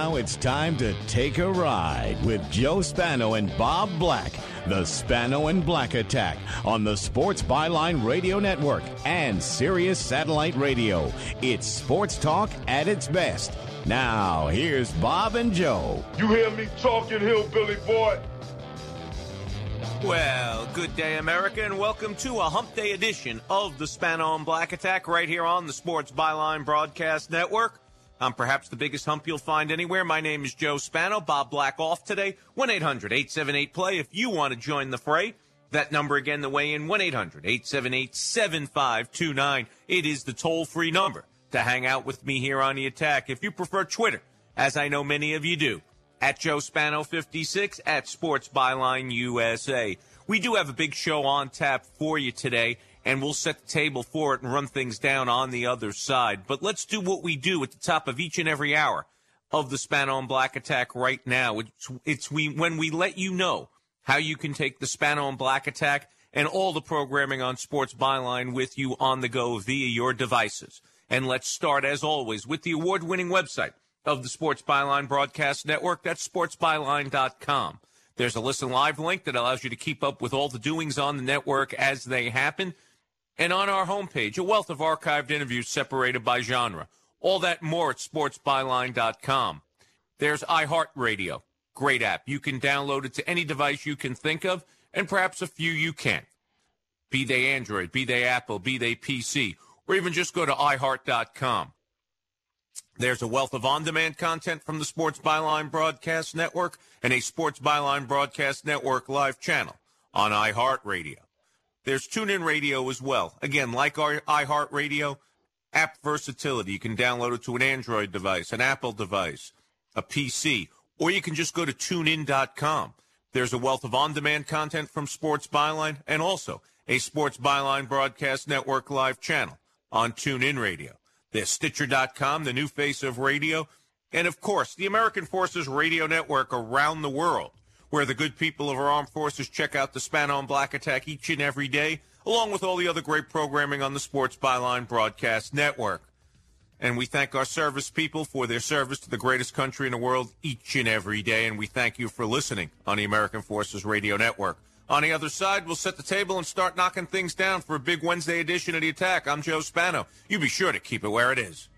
Now it's time to take a ride with Joe Spano and Bob Black. The Spano and Black Attack on the Sports Byline Radio Network and Sirius Satellite Radio. It's sports talk at its best. Now, here's Bob and Joe. You hear me talking, hillbilly boy? Well, good day, America, and welcome to a hump day edition of the Spano and Black Attack right here on the Sports Byline Broadcast Network. I'm perhaps the biggest hump you'll find anywhere. My name is Joe Spano. Bob Black off today. 1-800-878-PLAY if you want to join the fray. That number again, the way in, 1-800-878-7529. It is the toll-free number to hang out with me here on the attack. If you prefer Twitter, as I know many of you do, at Joe Spano 56, at Sports Byline USA. We do have a big show on tap for you today, and we'll set the table for it and run things down on the other side. But let's do what we do at the top of each and every hour of the Spano and Black Attack right now. When we let you know how you can take the Spano and Black Attack and all the programming on Sports Byline with you on the go via your devices. And let's start, as always, with the award-winning website of the Sports Byline Broadcast Network. That's sportsbyline.com. There's a listen live link that allows you to keep up with all the doings on the network as they happen. And on our homepage, a wealth of archived interviews separated by genre. All that and more at sportsbyline.com. There's iHeartRadio. Great app. You can download it to any device you can think of, and perhaps a few you can't. Be they Android, be they Apple, be they PC, or even just go to iHeart.com. There's a wealth of on-demand content from the Sports Byline Broadcast Network and a Sports Byline Broadcast Network live channel on iHeartRadio. There's TuneIn Radio as well. Again, like our iHeartRadio, app versatility. You can download it to an Android device, an Apple device, a PC, or you can just go to TuneIn.com. There's a wealth of on-demand content from Sports Byline and also a Sports Byline Broadcast Network live channel on TuneIn Radio. There's Stitcher.com, the new face of radio, and, of course, the American Forces Radio Network around the world, where the good people of our armed forces check out the Spano and Black Attack each and every day, along with all the other great programming on the Sports Byline Broadcast Network. And we thank our service people for their service to the greatest country in the world each and every day, and we thank you for listening on the American Forces Radio Network. On the other side, we'll set the table and start knocking things down for a big Wednesday edition of The Attack. I'm Joe Spano. You be sure to keep it where it is.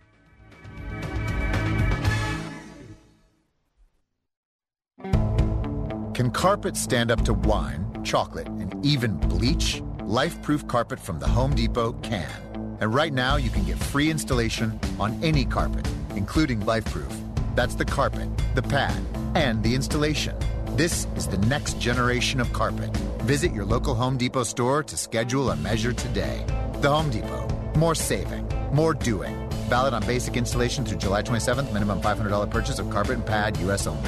Can carpet stand up to wine, chocolate, and even bleach? Life-proof carpet from the Home Depot can. And right now, you can get free installation on any carpet, including Life-proof. That's the carpet, the pad, and the installation. This is the next generation of carpet. Visit your local Home Depot store to schedule a measure today. The Home Depot. More saving. More doing. Valid on basic installation through July 27th. Minimum $500 purchase of carpet and pad, U.S. only.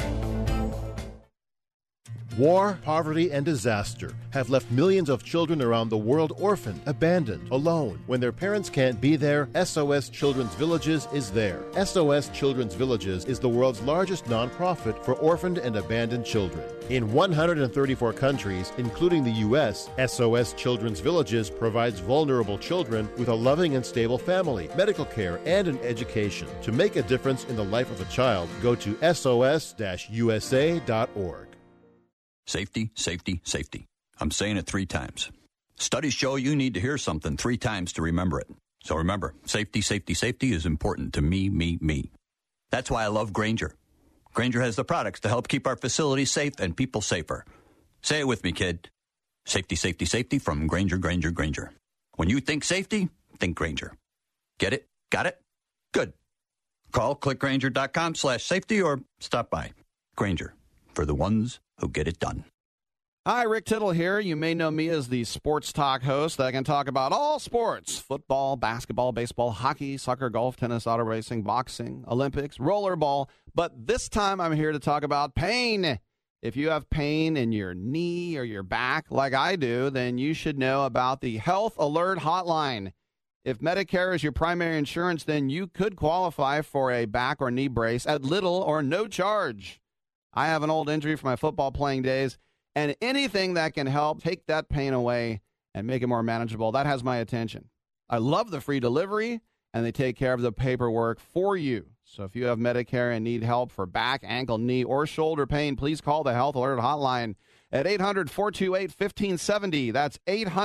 War, poverty, and disaster have left millions of children around the world orphaned, abandoned, alone. When their parents can't be there, SOS Children's Villages is there. SOS Children's Villages is the world's largest nonprofit for orphaned and abandoned children. In 134 countries, including the U.S., SOS Children's Villages provides vulnerable children with a loving and stable family, medical care, and an education. To make a difference in the life of a child, go to sos-usa.org. Safety, safety, safety. I'm saying it 3 times. Studies show you need to hear something 3 times to remember it. So remember, safety, safety, safety is important to me, me, me. That's why I love Grainger. Grainger has the products to help keep our facilities safe and people safer. Say it with me, kid. Safety, safety, safety from Grainger, Grainger, Grainger. When you think safety, think Grainger. Get it? Got it? Good. Call clickgrainger.com/safety or stop by. Grainger, for the ones who get it done. Hi, Rick Tittle here. You may know me as the sports talk host that can talk about all sports: football, basketball, baseball, hockey, soccer, golf, tennis, auto racing, boxing, Olympics, rollerball. But this time I'm here to talk about pain. If you have pain in your knee or your back like I do, then you should know about the Health Alert Hotline. If Medicare is your primary insurance, then you could qualify for a back or knee brace at little or no charge. I have an old injury from my football playing days, and anything that can help take that pain away and make it more manageable, that has my attention. I love the free delivery, and they take care of the paperwork for you. So if you have Medicare and need help for back, ankle, knee, or shoulder pain, please call the Health Alert Hotline at 800-428-1570. That's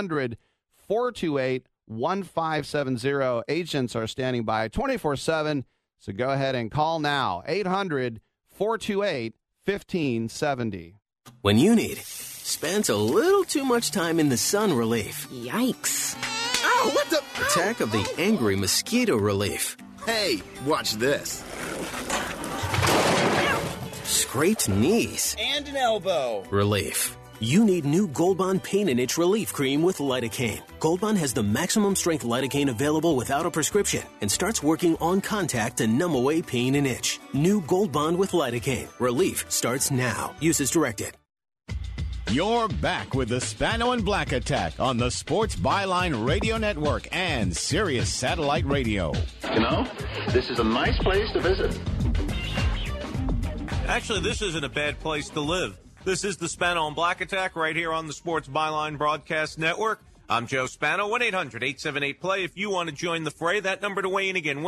800-428-1570. Agents are standing by 24/7, so go ahead and call now. 800-428-1570. When you need spent a little too much time in the sun relief. Yikes. Oh, what the? Attack of the angry mosquito relief. Hey, watch this. Scraped knees. And an elbow. Relief. You need new Gold Bond Pain and Itch Relief Cream with lidocaine. Gold Bond has the maximum strength lidocaine available without a prescription and starts working on contact to numb away pain and itch. New Gold Bond with lidocaine. Relief starts now. Use as directed. You're back with the Spano and Black Attack on the Sports Byline Radio Network and Sirius Satellite Radio. You know, this is a nice place to visit. Actually, this isn't a bad place to live. This is the Spano and Black Attack right here on the Sports Byline Broadcast Network. I'm Joe Spano, 1-800-878-PLAY. If you want to join the fray, that number to weigh in again,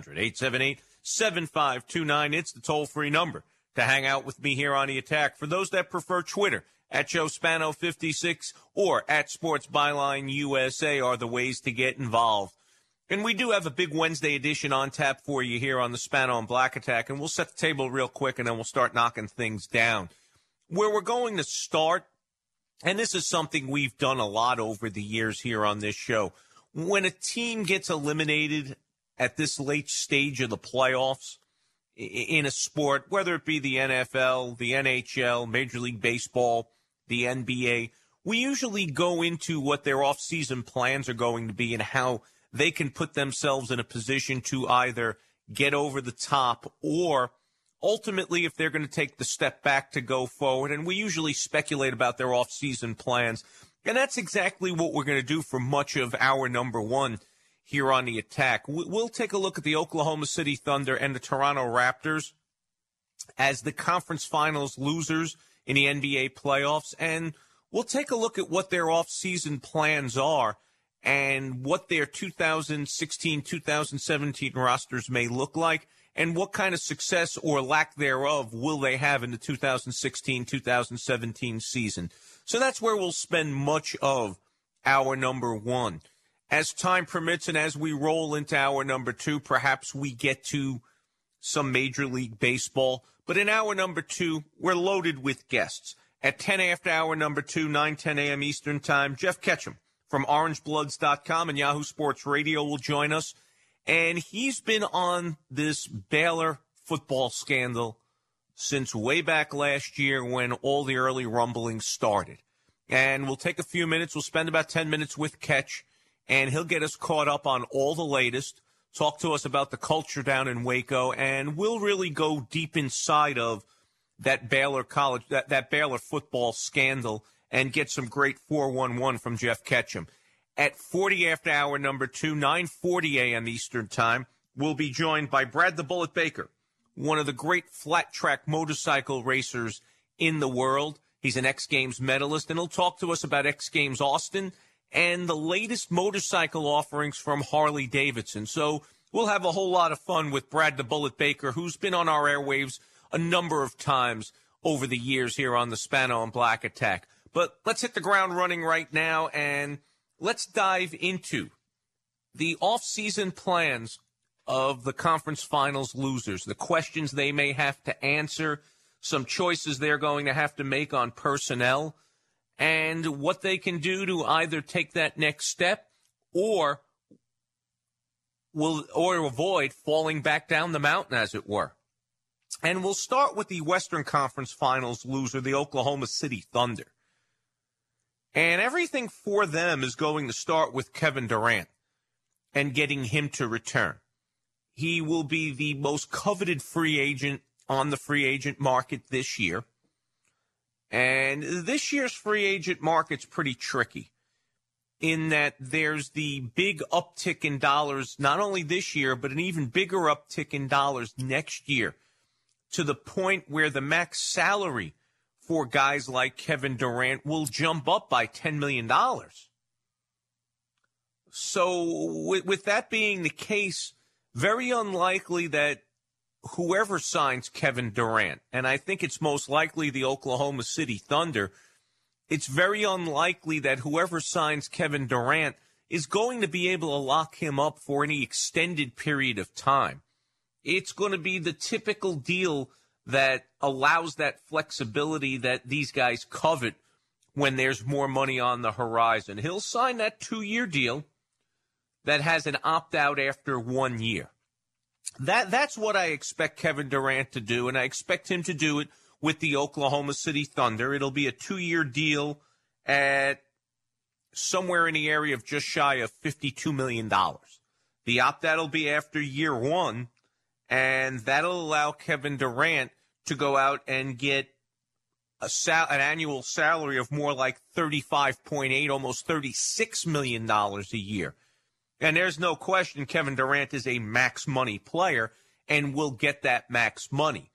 1-800-878-7529. It's the toll-free number to hang out with me here on the attack. For those that prefer Twitter, at Joe Spano 56 or at Sports Byline USA are the ways to get involved. And we do have a big Wednesday edition on tap for you here on the Spano and Black Attack, and we'll set the table real quick and then we'll start knocking things down. Where we're going to start, and this is something we've done a lot over the years here on this show, when a team gets eliminated at this late stage of the playoffs in a sport, whether it be the NFL, the NHL, Major League Baseball, the NBA, we usually go into what their off-season plans are going to be and how they can put themselves in a position to either get over the top or ultimately if they're going to take the step back to go forward. And we usually speculate about their off-season plans. And that's exactly what we're going to do for much of our number one here on the attack. We'll take a look at the Oklahoma City Thunder and the Toronto Raptors as the conference finals losers in the NBA playoffs, and we'll take a look at what their off-season plans are and what their 2016-2017 rosters may look like and what kind of success or lack thereof will they have in the 2016-2017 season. So that's where we'll spend much of our number one. As time permits and as we roll into our number two, perhaps we get to some Major League Baseball. But in hour number two, we're loaded with guests. At 10 after hour number two, 9:10 a.m. Eastern Time, Jeff Ketchum from OrangeBloods.com and Yahoo Sports Radio will join us. And he's been on this Baylor football scandal since way back last year when all the early rumblings started. And we'll take a few minutes. We'll spend about 10 minutes with Ketch, and he'll get us caught up on all the latest. Talk to us about the culture down in Waco, and we'll really go deep inside of that Baylor college, that Baylor football scandal, and get some great 411 from Jeff Ketchum. At 40 after hour number two, 9:40 a.m. Eastern Time, we'll be joined by Brad the Bullet Baker, one of the great flat track motorcycle racers in the world. He's an X Games medalist, and he'll talk to us about X Games Austin and the latest motorcycle offerings from Harley-Davidson. So we'll have a whole lot of fun with Brad the Bullet Baker, who's been on our airwaves a number of times over the years here on the Spano and Black Attack. But let's hit the ground running right now, and let's dive into the off-season plans of the conference finals losers, the questions they may have to answer, some choices they're going to have to make on personnel, and what they can do to either take that next step or avoid falling back down the mountain, as it were. And we'll start with the Western Conference Finals loser, the Oklahoma City Thunder. And everything for them is going to start with Kevin Durant and getting him to return. He will be the most coveted free agent on the free agent market this year. And this year's free agent market's pretty tricky in that there's the big uptick in dollars, not only this year, but an even bigger uptick in dollars next year, to the point where the max salary for guys like Kevin Durant will jump up by $10 million. So with that being the case, very unlikely that whoever signs Kevin Durant, and I think it's most likely the Oklahoma City Thunder, it's very unlikely that whoever signs Kevin Durant is going to be able to lock him up for any extended period of time. It's going to be the typical deal that allows that flexibility that these guys covet when there's more money on the horizon. He'll sign that 2-year deal that has an opt-out after 1 year. That's what I expect Kevin Durant to do, and I expect him to do it with the Oklahoma City Thunder. It'll be a 2-year deal at somewhere in the area of just shy of $52 million. The opt-out will be after year 1, and that'll allow Kevin Durant to go out and get an annual salary of more like $35.8, almost $36 million a year. And there's no question Kevin Durant is a max money player and will get that max money.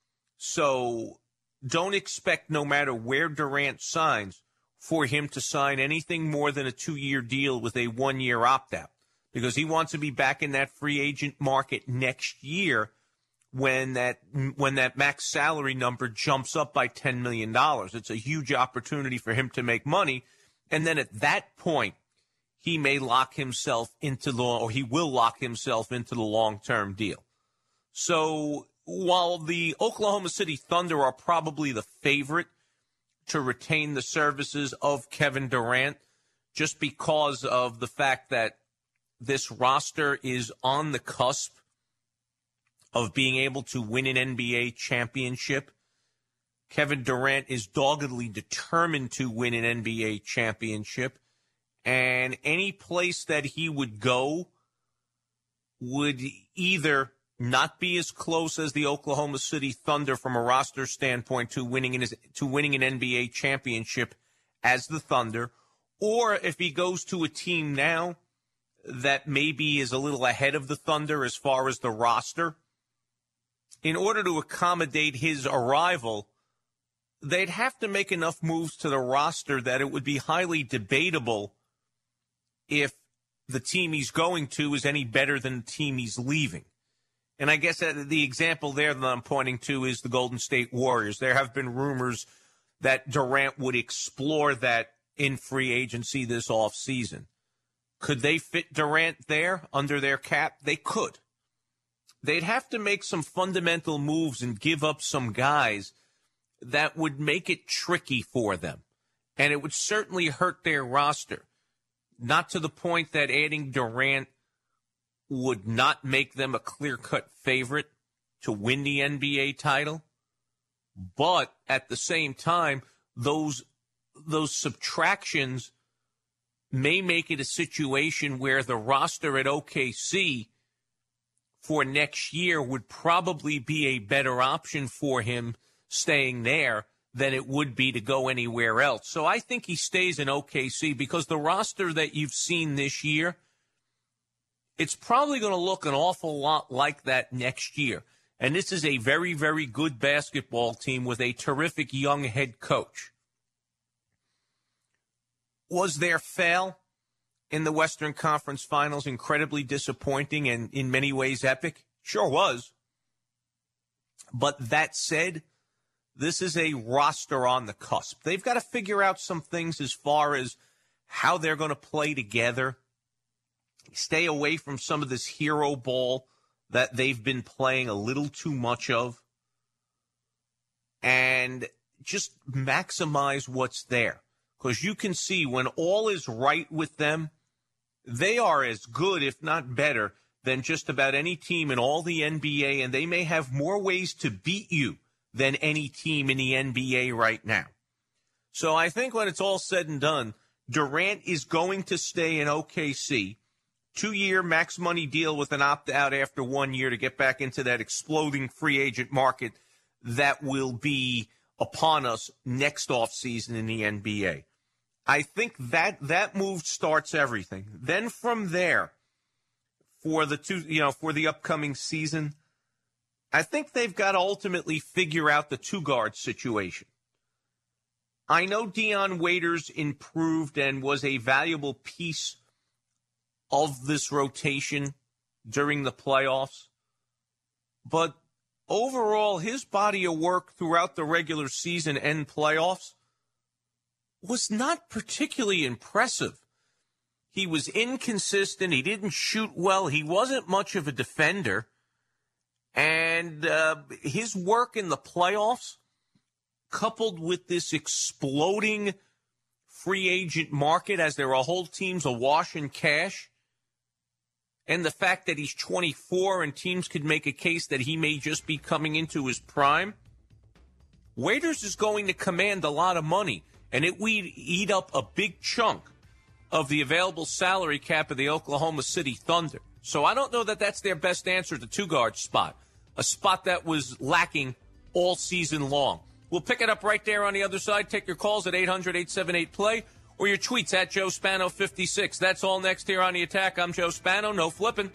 So don't expect, no matter where Durant signs, for him to sign anything more than a 2-year deal with a 1-year opt-out, because he wants to be back in that free agent market next year when that max salary number jumps up by $10 million. It's a huge opportunity for him to make money. And then at that point, he may lock himself into he will lock himself into the long-term deal. So while the Oklahoma City Thunder are probably the favorite to retain the services of Kevin Durant, just because of the fact that this roster is on the cusp of being able to win an NBA championship, Kevin Durant is doggedly determined to win an NBA championship. And any place that he would go would either not be as close as the Oklahoma City Thunder from a roster standpoint to winning an NBA championship as the Thunder, or if he goes to a team now that maybe is a little ahead of the Thunder as far as the roster, in order to accommodate his arrival, they'd have to make enough moves to the roster that it would be highly debatable if the team he's going to is any better than the team he's leaving. And I guess the example there that I'm pointing to is the Golden State Warriors. There have been rumors that Durant would explore that in free agency this offseason. Could they fit Durant there under their cap? They could. They'd have to make some fundamental moves and give up some guys that would make it tricky for them. And it would certainly hurt their roster. Not to the point that adding Durant would not make them a clear-cut favorite to win the NBA title. But at the same time, those subtractions may make it a situation where the roster at OKC for next year would probably be a better option for him staying there than it would be to go anywhere else. So I think he stays in OKC because the roster that you've seen this year, it's probably going to look an awful lot like that next year. And this is a very, very good basketball team with a terrific young head coach. Was their fail in the Western Conference Finals incredibly disappointing and in many ways epic? Sure was. But that said, this is a roster on the cusp. They've got to figure out some things as far as how they're going to play together, stay away from some of this hero ball that they've been playing a little too much of, and just maximize what's there. Because you can see when all is right with them, they are as good, if not better, than just about any team in all the NBA, and they may have more ways to beat you than any team in the NBA right now. So I think when it's all said and done, Durant is going to stay in OKC, 2-year max money deal with an opt-out after 1 year to get back into that exploding free agent market that will be upon us next offseason in the NBA. I think that move starts everything. Then from there, for the upcoming season, I think they've got to ultimately figure out the two-guard situation. I know Dion Waiters improved and was a valuable piece of this rotation during the playoffs, but overall, his body of work throughout the regular season and playoffs was not particularly impressive. He was inconsistent. He didn't shoot well. He wasn't much of a defender. And his work in the playoffs, coupled with this exploding free agent market as there are whole teams awash in cash, and the fact that he's 24 and teams could make a case that he may just be coming into his prime, Waiters is going to command a lot of money, and it would eat up a big chunk of the available salary cap of the Oklahoma City Thunder. So I don't know that that's their best answer to two-guard spot, a spot that was lacking all season long. We'll pick it up right there on the other side. Take your calls at 800-878-PLAY or your tweets at Joe Spano 56. That's all next here on The Attack. I'm Joe Spano. No flipping.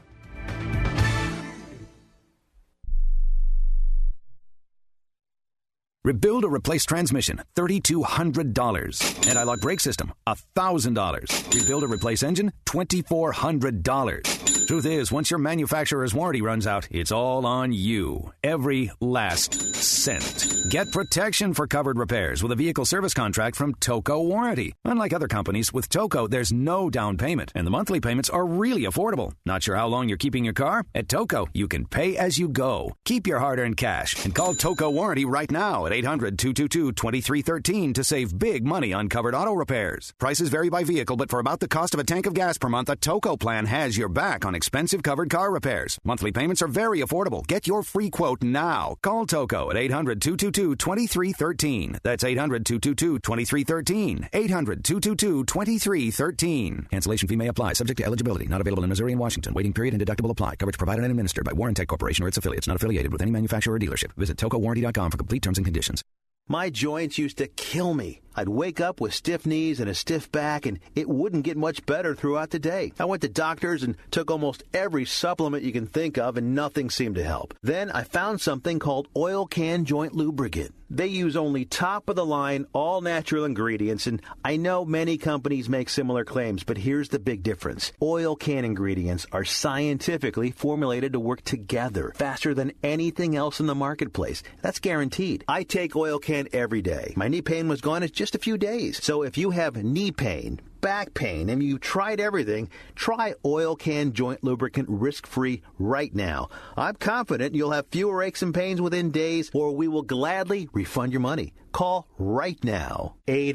Rebuild or replace transmission, $3,200. Anti-lock brake system, $1,000. Rebuild or replace engine, $2,400. Truth is, once your manufacturer's warranty runs out, it's all on you. Every last cent. Get protection for covered repairs with a vehicle service contract from Toco Warranty. Unlike other companies, with Toco, there's no down payment, and the monthly payments are really affordable. Not sure how long you're keeping your car? At Toco, you can pay as you go. Keep your hard-earned cash and call Toco Warranty right now at 800-222-2313 to save big money on covered auto repairs. Prices vary by vehicle, but for about the cost of a tank of gas per month, a Toco plan has your back on expensive covered car repairs. Monthly payments are very affordable. Get your free quote now. Call Toco at 800-222-2313. That's 800-222-2313. 800-222-2313. Cancellation fee may apply. Subject to eligibility. Not available in Missouri and Washington. Waiting period and deductible apply. Coverage provided and administered by Warrantech Corporation or its affiliates. Not affiliated with any manufacturer or dealership. Visit TocoWarranty.com for complete terms and conditions. My joints used to kill me. I'd wake up with stiff knees and a stiff back, and it wouldn't get much better throughout the day. I went to doctors and took almost every supplement you can think of, and nothing seemed to help. Then I found something called Oil Can Joint Lubricant. They use only top-of-the-line, all-natural ingredients, and I know many companies make similar claims, but here's the big difference. Oil Can ingredients are scientifically formulated to work together faster than anything else in the marketplace. That's guaranteed. I take Oil Can every day. My knee pain was gone in just a few days. So if you have knee pain, back pain, and you tried everything, try Oil Can Joint Lubricant risk-free right now. I'm confident you'll have fewer aches and pains within days, or we will gladly refund your money. Call right now.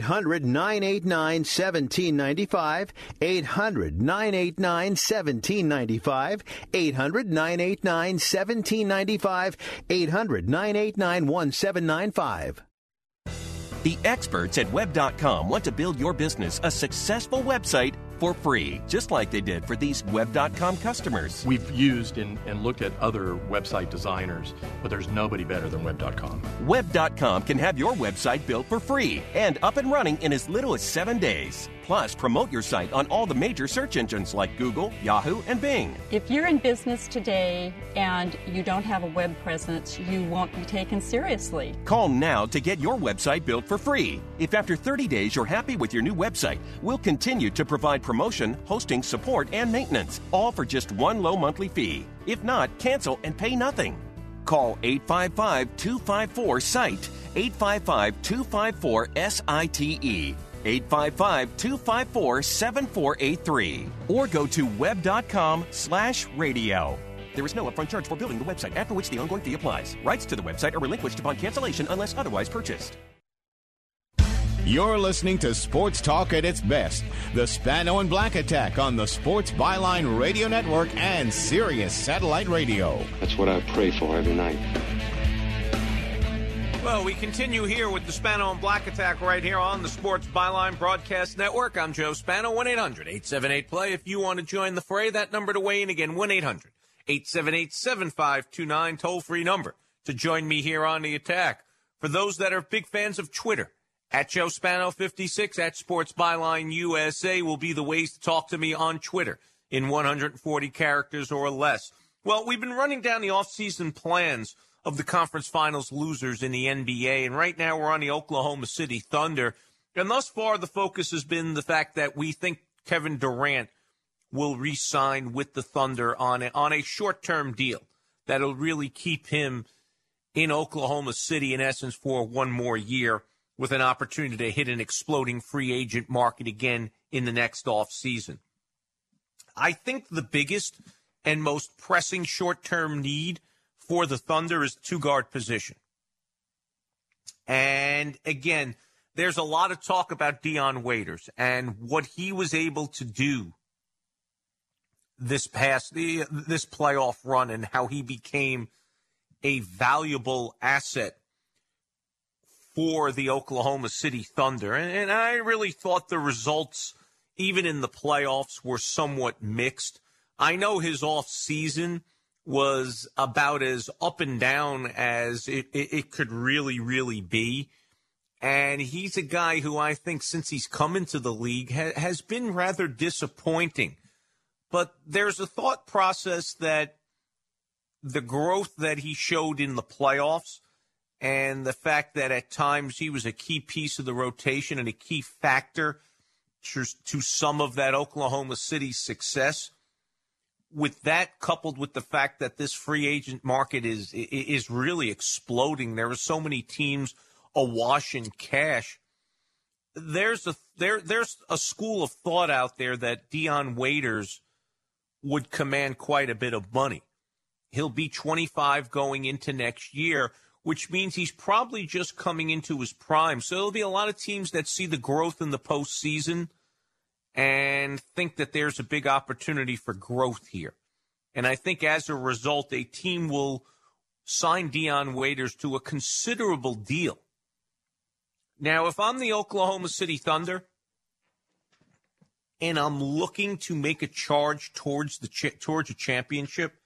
800-989-1795. 800-989-1795. 800-989-1795. 800-989-1795. The experts at Web.com want to build your business a successful website for free, just like they did for these Web.com customers. We've used and looked at other website designers, but there's nobody better than Web.com. Web.com can have your website built for free and up and running in as little as 7 days. Plus, promote your site on all the major search engines like Google, Yahoo, and Bing. If you're in business today and you don't have a web presence, you won't be taken seriously. Call now to get your website built for free. If after 30 days you're happy with your new website, we'll continue to provide promotion, hosting, support, and maintenance, all for just one low monthly fee. If not, cancel and pay nothing. Call 855-254-SITE, 855-254-SITE. 855-254-7483 or go to web.com/radio. There is no upfront charge for building the website, after which the ongoing fee applies. Rights to the website are relinquished upon cancellation unless otherwise purchased. You're listening to Sports Talk at its best. The Spano and Black Attack on the Sports Byline Radio Network and Sirius Satellite Radio. That's what I pray for every night. Well, we continue here with the Spano and Black Attack right here on the Sports Byline Broadcast Network. I'm Joe Spano, 1-800-878-PLAY. If you want to join the fray, that number to weigh in again, 1-800-878-7529, toll-free number to join me here on the attack. For those that are big fans of Twitter, at Joe Spano 56, at Sports Byline USA will be the ways to talk to me on Twitter in 140 characters or less. Well, we've been running down the offseason plans of the conference finals losers in the NBA. And right now we're on the Oklahoma City Thunder. And thus far, the focus has been the fact that we think Kevin Durant will re-sign with the Thunder on a short-term deal that'll really keep him in Oklahoma City, in essence, for one more year with an opportunity to hit an exploding free agent market again in the next offseason. I think the biggest and most pressing short-term need for the Thunder is two-guard position. And, again, there's a lot of talk about Dion Waiters and what he was able to do this playoff run and how he became a valuable asset for the Oklahoma City Thunder. And I really thought the results, even in the playoffs, were somewhat mixed. I know his off season was about as up and down as it could really, really be. And he's a guy who I think since he's come into the league has been rather disappointing. But there's a thought process that the growth that he showed in the playoffs and the fact that at times he was a key piece of the rotation and a key factor to some of that Oklahoma City success, with that coupled with the fact that this free agent market is really exploding, there are so many teams awash in cash. There's a school of thought out there that Dion Waiters would command quite a bit of money. He'll be 25 going into next year, which means he's probably just coming into his prime. So there'll be a lot of teams that see the growth in the postseason and think that there's a big opportunity for growth here. And I think as a result, a team will sign Dion Waiters to a considerable deal. Now, if I'm the Oklahoma City Thunder and I'm looking to make a charge towards a championship,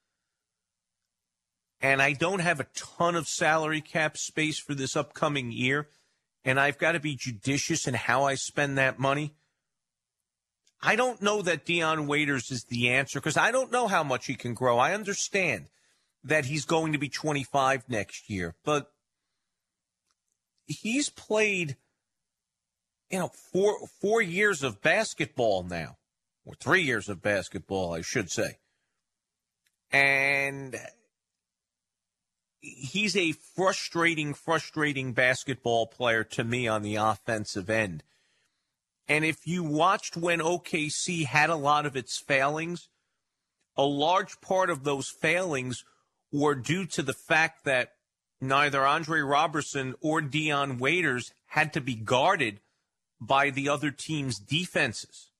and I don't have a ton of salary cap space for this upcoming year, and I've got to be judicious in how I spend that money, I don't know that Dion Waiters is the answer because I don't know how much he can grow. I understand that he's going to be 25 next year, but he's played, 4 years of basketball now, or 3 years of basketball, I should say. And he's a frustrating basketball player to me on the offensive end. And if you watched when OKC had a lot of its failings, a large part of those failings were due to the fact that neither Andre Roberson or Dion Waiters had to be guarded by the other team's defenses.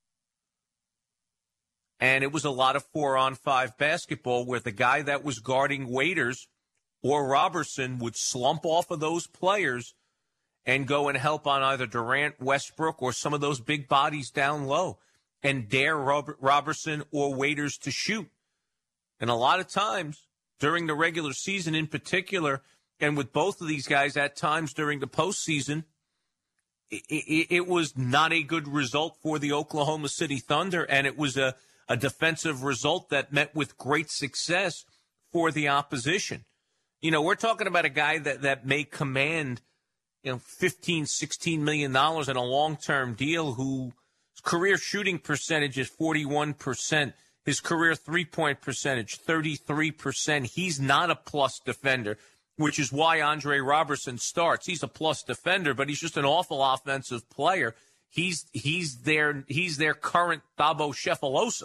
And it was a lot of 4-on-5 basketball where the guy that was guarding Waiters or Roberson would slump off of those players and go and help on either Durant, Westbrook, or some of those big bodies down low and dare Roberson or Waiters to shoot. And a lot of times during the regular season in particular, and with both of these guys at times during the postseason, it was not a good result for the Oklahoma City Thunder, and it was a defensive result that met with great success for the opposition. We're talking about a guy that may command $15, $16 million in a long-term deal, whose career shooting percentage is 41%, his career three-point percentage, 33%. He's not a plus defender, which is why Andre Roberson starts. He's a plus defender, but he's just an awful offensive player. He's their current Thabo Sefolosha.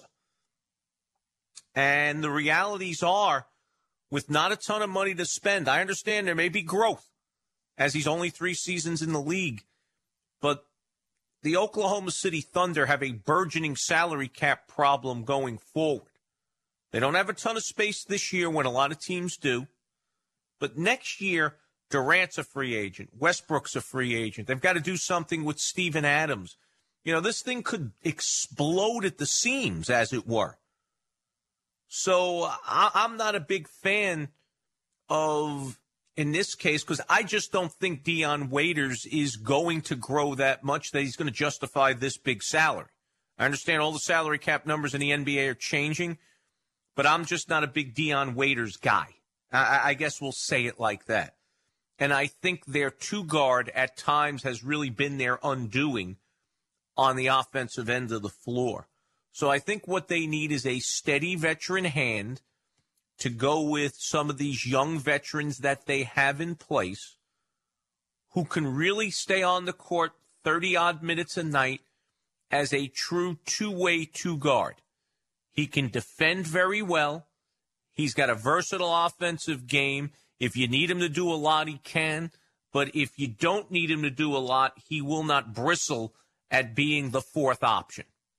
And the realities are, with not a ton of money to spend, I understand there may be growth, as he's only 3 seasons in the league. But the Oklahoma City Thunder have a burgeoning salary cap problem going forward. They don't have a ton of space this year when a lot of teams do. But next year, Durant's a free agent. Westbrook's a free agent. They've got to do something with Steven Adams. This thing could explode at the seams, as it were. So I'm not a big fan of, in this case, because I just don't think Dion Waiters is going to grow that much that he's going to justify this big salary. I understand all the salary cap numbers in the NBA are changing, but I'm just not a big Dion Waiters guy. I guess we'll say it like that. And I think their two-guard at times has really been their undoing on the offensive end of the floor. So I think what they need is a steady veteran hand to go with some of these young veterans that they have in place who can really stay on the court 30-odd minutes a night as a true two-way two-guard. He can defend very well. He's got a versatile offensive game. If you need him to do a lot, he can. But if you don't need him to do a lot, he will not bristle at being the fourth option.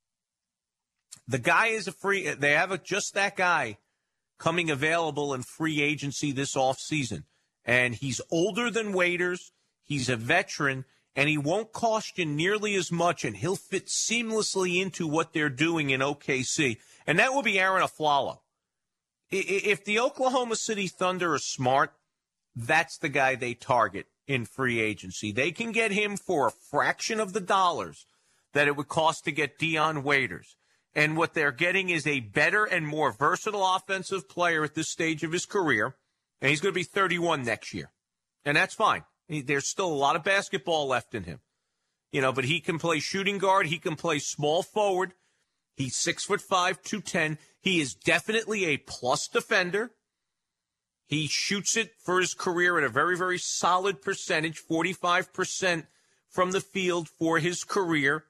The guy is they have just that guy coming available in free agency this offseason. And he's older than Waiters. He's a veteran, and he won't cost you nearly as much, and he'll fit seamlessly into what they're doing in OKC. And that will be Aaron Aflalo. If the Oklahoma City Thunder are smart, that's the guy they target in free agency. They can get him for a fraction of the dollars that it would cost to get Dion Waiters. And what they're getting is a better and more versatile offensive player at this stage of his career. And he's going to be 31 next year. And that's fine. There's still a lot of basketball left in him. But he can play shooting guard. He can play small forward. He's 6'5", 210. He is definitely a plus defender. He shoots it for his career at a very, very solid percentage, 45% from the field for his career,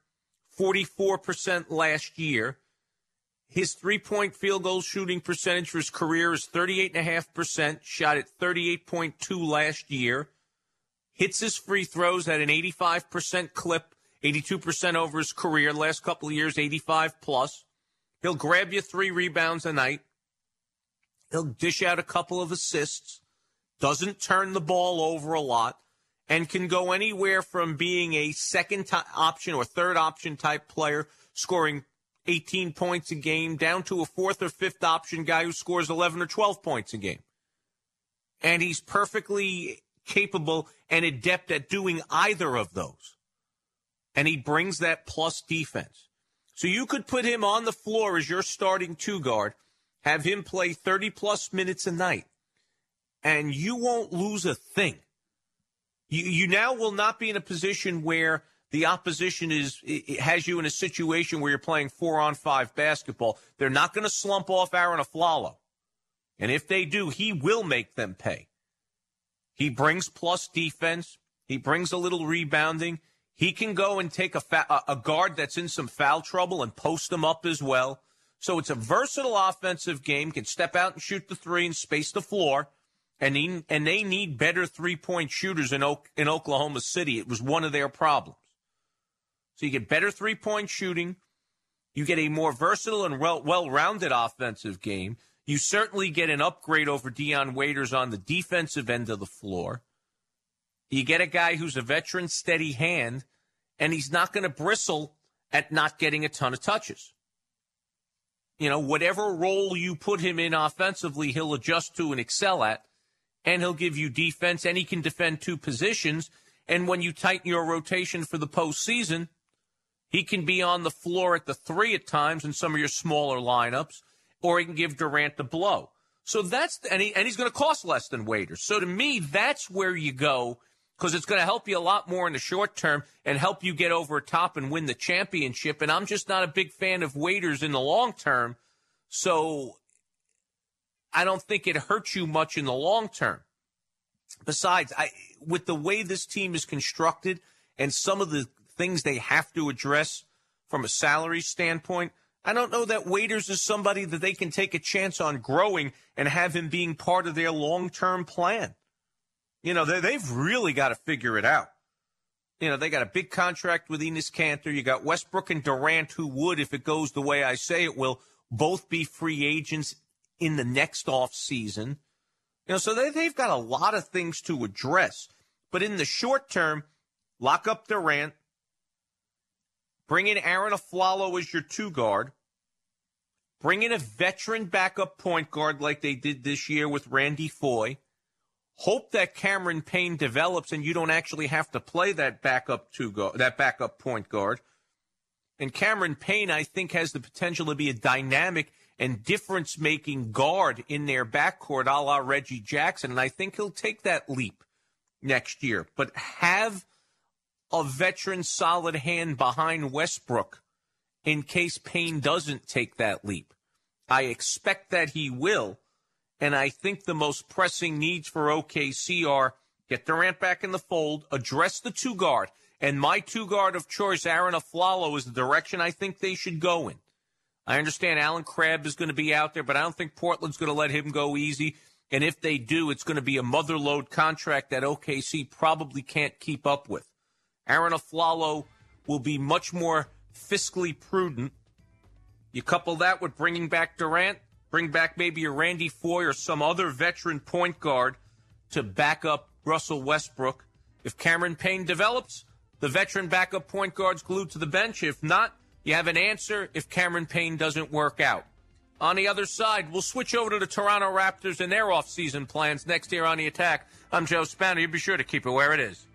44% last year. His three-point field goal shooting percentage for his career is 38.5%, shot at 38.2 last year. Hits his free throws at an 85% clip, 82% over his career. Last couple of years, 85+. He'll grab you 3 rebounds a night. He'll dish out a couple of assists. Doesn't turn the ball over a lot. And can go anywhere from being a second option or third option type player, scoring 18 points a game, down to a fourth or fifth option guy who scores 11 or 12 points a game. And he's perfectly capable and adept at doing either of those. And he brings that plus defense. So you could put him on the floor as your starting two-guard, have him play 30-plus minutes a night, and you won't lose a thing. You now will not be in a position where the opposition has you in a situation where you're playing 4-on-5 basketball. They're not going to slump off Aaron Aflalo. And if they do, he will make them pay. He brings plus defense. He brings a little rebounding. He can go and take a guard that's in some foul trouble and post them up as well. So it's a versatile offensive game, can step out and shoot the three and space the floor. And they need better three-point shooters in Oklahoma City. It was one of their problems. So you get better three-point shooting. You get a more versatile and well-rounded offensive game. You certainly get an upgrade over Dion Waiters on the defensive end of the floor. You get a guy who's a veteran, steady hand, and he's not going to bristle at not getting a ton of touches. Whatever role you put him in offensively, he'll adjust to and excel at, and he'll give you defense, and he can defend 2 positions. And when you tighten your rotation for the postseason, he can be on the floor at the 3 at times in some of your smaller lineups, or he can give Durant the blow. So and he's going to cost less than Waiters. So to me, that's where you go, because it's going to help you a lot more in the short term and help you get over top and win the championship. And I'm just not a big fan of Waiters in the long term, so I don't think it hurts you much in the long term. Besides, with the way this team is constructed and some of the things they have to address from a salary standpoint, I don't know that Waiters is somebody that they can take a chance on growing and have him being part of their long-term plan. They've really got to figure it out. They got a big contract with Enes Kanter. You got Westbrook and Durant, who would, if it goes the way I say it will, both be free agents in the next off season. So they've got a lot of things to address. But in the short term, lock up Durant, bring in Aaron Aflalo as your 2-guard, bring in a veteran backup point guard like they did this year with Randy Foye. Hope that Cameron Payne develops and you don't actually have to play that backup point guard. And Cameron Payne, I think, has the potential to be a dynamic and difference-making guard in their backcourt, a la Reggie Jackson. And I think he'll take that leap next year. But have a veteran solid hand behind Westbrook in case Payne doesn't take that leap. I expect that he will. And I think the most pressing needs for OKC are get Durant back in the fold, address the two-guard. And my two-guard of choice, Aaron Aflalo, is the direction I think they should go in. I understand Alan Crabb is going to be out there, but I don't think Portland's going to let him go easy. And if they do, it's going to be a mother-load contract that OKC probably can't keep up with. Aaron Aflalo will be much more fiscally prudent. You couple that with bringing back Durant, bring back maybe a Randy Foye or some other veteran point guard to back up Russell Westbrook. If Cameron Payne develops, the veteran backup point guard's glued to the bench. If not, you have an answer if Cameron Payne doesn't work out. On the other side, we'll switch over to the Toronto Raptors and their offseason plans next here on The Attack. I'm Joe Spano. You be sure to keep it where it is.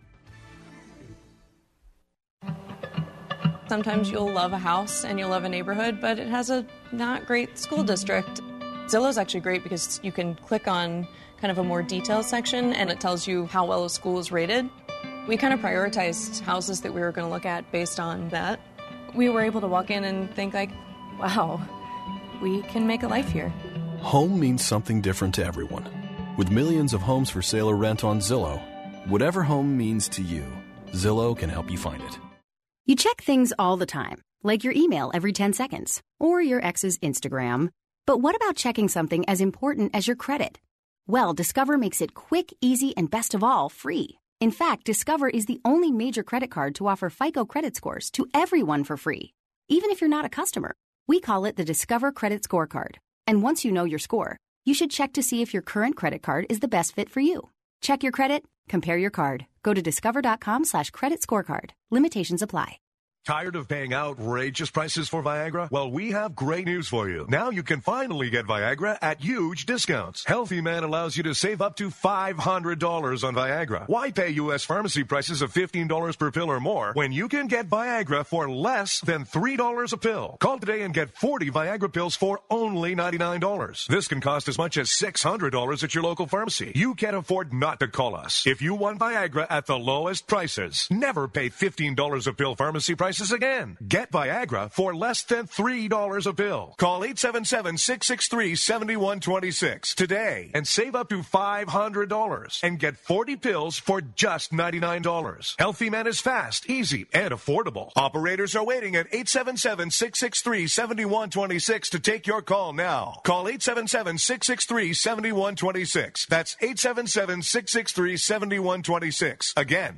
Sometimes you'll love a house and you'll love a neighborhood, but it has a not great school district. Zillow's actually great because you can click on kind of a more detailed section and it tells you how well a school is rated. We kind of prioritized houses that we were going to look at based on that. We were able to walk in and think like, wow, we can make a life here. Home means something different to everyone. With millions of homes for sale or rent on Zillow, whatever home means to you, Zillow can help you find it. You check things all the time, like your email every 10 seconds, or your ex's Instagram. But what about checking something as important as your credit? Well, Discover makes it quick, easy, and best of all, free. In fact, Discover is the only major credit card to offer FICO credit scores to everyone for free, even if you're not a customer. We call it the Discover Credit Scorecard. And once you know your score, you should check to see if your current credit card is the best fit for you. Check your credit, compare your card. Go to discover.com/credit scorecard. Limitations apply. Tired of paying outrageous prices for Viagra? Well, we have great news for you. Now you can finally get Viagra at huge discounts. Healthy Man allows you to save up to $500 on Viagra. Why pay U.S. pharmacy prices of $15 per pill or more when you can get Viagra for less than $3 a pill? Call today and get 40 Viagra pills for only $99. This can cost as much as $600 at your local pharmacy. You can't afford not to call us. If you want Viagra at the lowest prices, never pay $15 a pill pharmacy prices again. Get Viagra for less than $3 a pill. Call 877-663-7126 today and save up to $500 and get 40 pills for just $99. Healthy Man is fast, easy, and affordable. Operators are waiting at 877-663-7126 to take your call now. Call 877-663-7126. That's 877-663-7126. Again,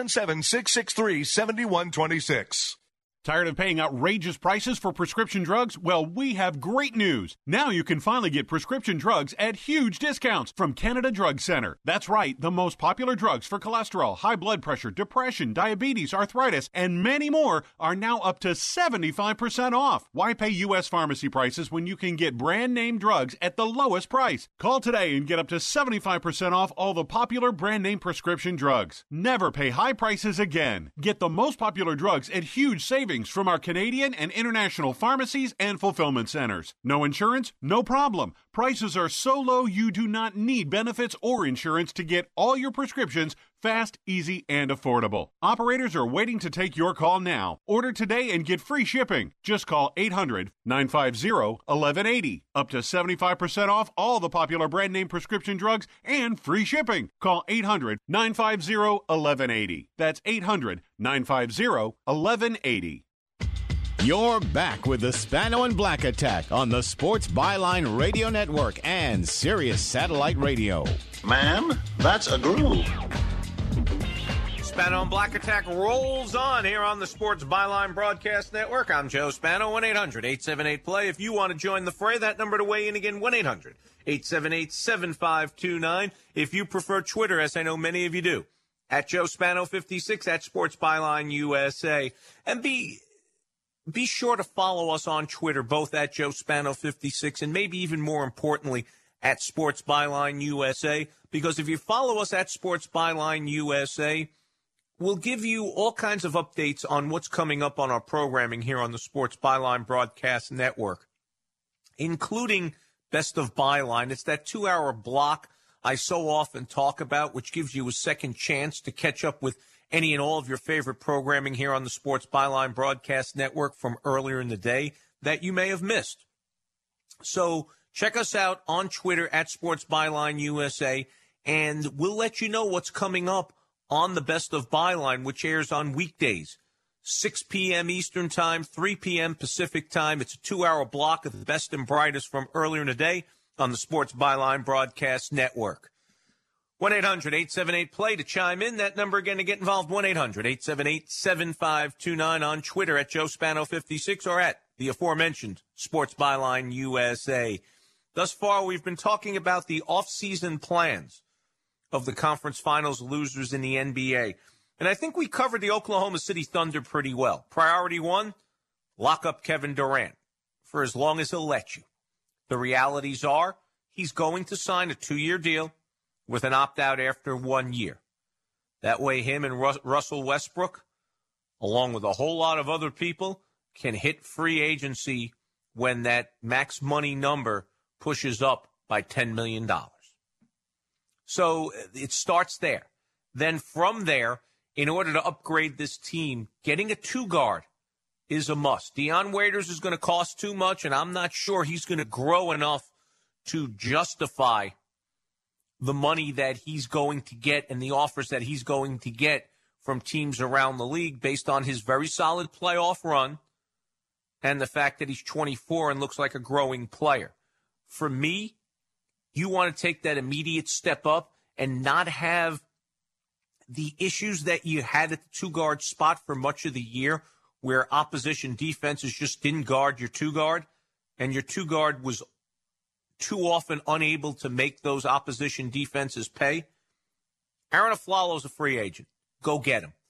877-663-7126. Tired of paying outrageous prices for prescription drugs? Well, we have great news. Now you can finally get prescription drugs at huge discounts from Canada Drug Center. That's right, the most popular drugs for cholesterol, high blood pressure, depression, diabetes, arthritis, and many more are now up to 75% off. Why pay U.S. pharmacy prices when you can get brand name drugs at the lowest price? Call today and get up to 75% off all the popular brand name prescription drugs. Never pay high prices again. Get the most popular drugs at huge savings from our Canadian and international pharmacies and fulfillment centers. No insurance? No problem. Prices are so low you do not need benefits or insurance to get all your prescriptions fast, easy, and affordable. Operators are waiting to take your call now. Order today and get free shipping. Just call 800-950-1180. Up to 75% off all the popular brand name prescription drugs and free shipping. Call 800-950-1180. That's 800-950-1180. You're back with the Spano and Black Attack on the Sports Byline Radio Network and Sirius Satellite Radio. Ma'am, that's a groove. Spano and Black Attack rolls on here on the Sports Byline Broadcast Network. I'm Joe Spano, 1-800-878-PLAY. If you want to join the fray, that number to weigh in again, 1-800-878-7529. If you prefer Twitter, as I know many of you do, at Joe Spano 56, at Sports Byline USA. And be sure to follow us on Twitter, both at Joe Spano 56 and maybe even more importantly, at Sports Byline USA. Because if you follow us at Sports Byline USA, we'll give you all kinds of updates on what's coming up on our programming here on the Sports Byline Broadcast Network, including Best of Byline. It's that 2-hour block I so often talk about, which gives you a second chance to catch up with any and all of your favorite programming here on the Sports Byline Broadcast Network from earlier in the day that you may have missed. So Check us out on Twitter at Sports Byline USA, and we'll let you know what's coming up on the Best of Byline, which airs on weekdays, 6 p.m. Eastern Time, 3 p.m. Pacific Time. It's a 2-hour block of the best and brightest from earlier in the day on the Sports Byline Broadcast Network. 1-800-878-PLAY to chime in. That number again to get involved, 1-800-878-7529 on Twitter at Joe Spano 56 or at the aforementioned Sports Byline USA. Thus far, we've been talking about the off-season plans of the conference finals losers in the NBA. And I think we covered the Oklahoma City Thunder pretty well. Priority one, lock up Kevin Durant for as long as he'll let you. The realities are he's going to sign a 2-year deal with an opt-out after 1 year. That way him and Russell Westbrook, along with a whole lot of other people, can hit free agency when that max money number pushes up by $10 million. So it starts there. Then from there, in order to upgrade this team, getting a 2-guard is a must. Dion Waiters is going to cost too much, and I'm not sure he's going to grow enough to justify the money that he's going to get and the offers that he's going to get from teams around the league based on his very solid playoff run and the fact that he's 24 and looks like a growing player. For me, you want to take that immediate step up and not have the issues that you had at the 2-guard spot for much of the year where opposition defenses just didn't guard your 2-guard and your 2-guard was too often unable to make those opposition defenses pay. Aaron Aflalo's a free agent. Go get him.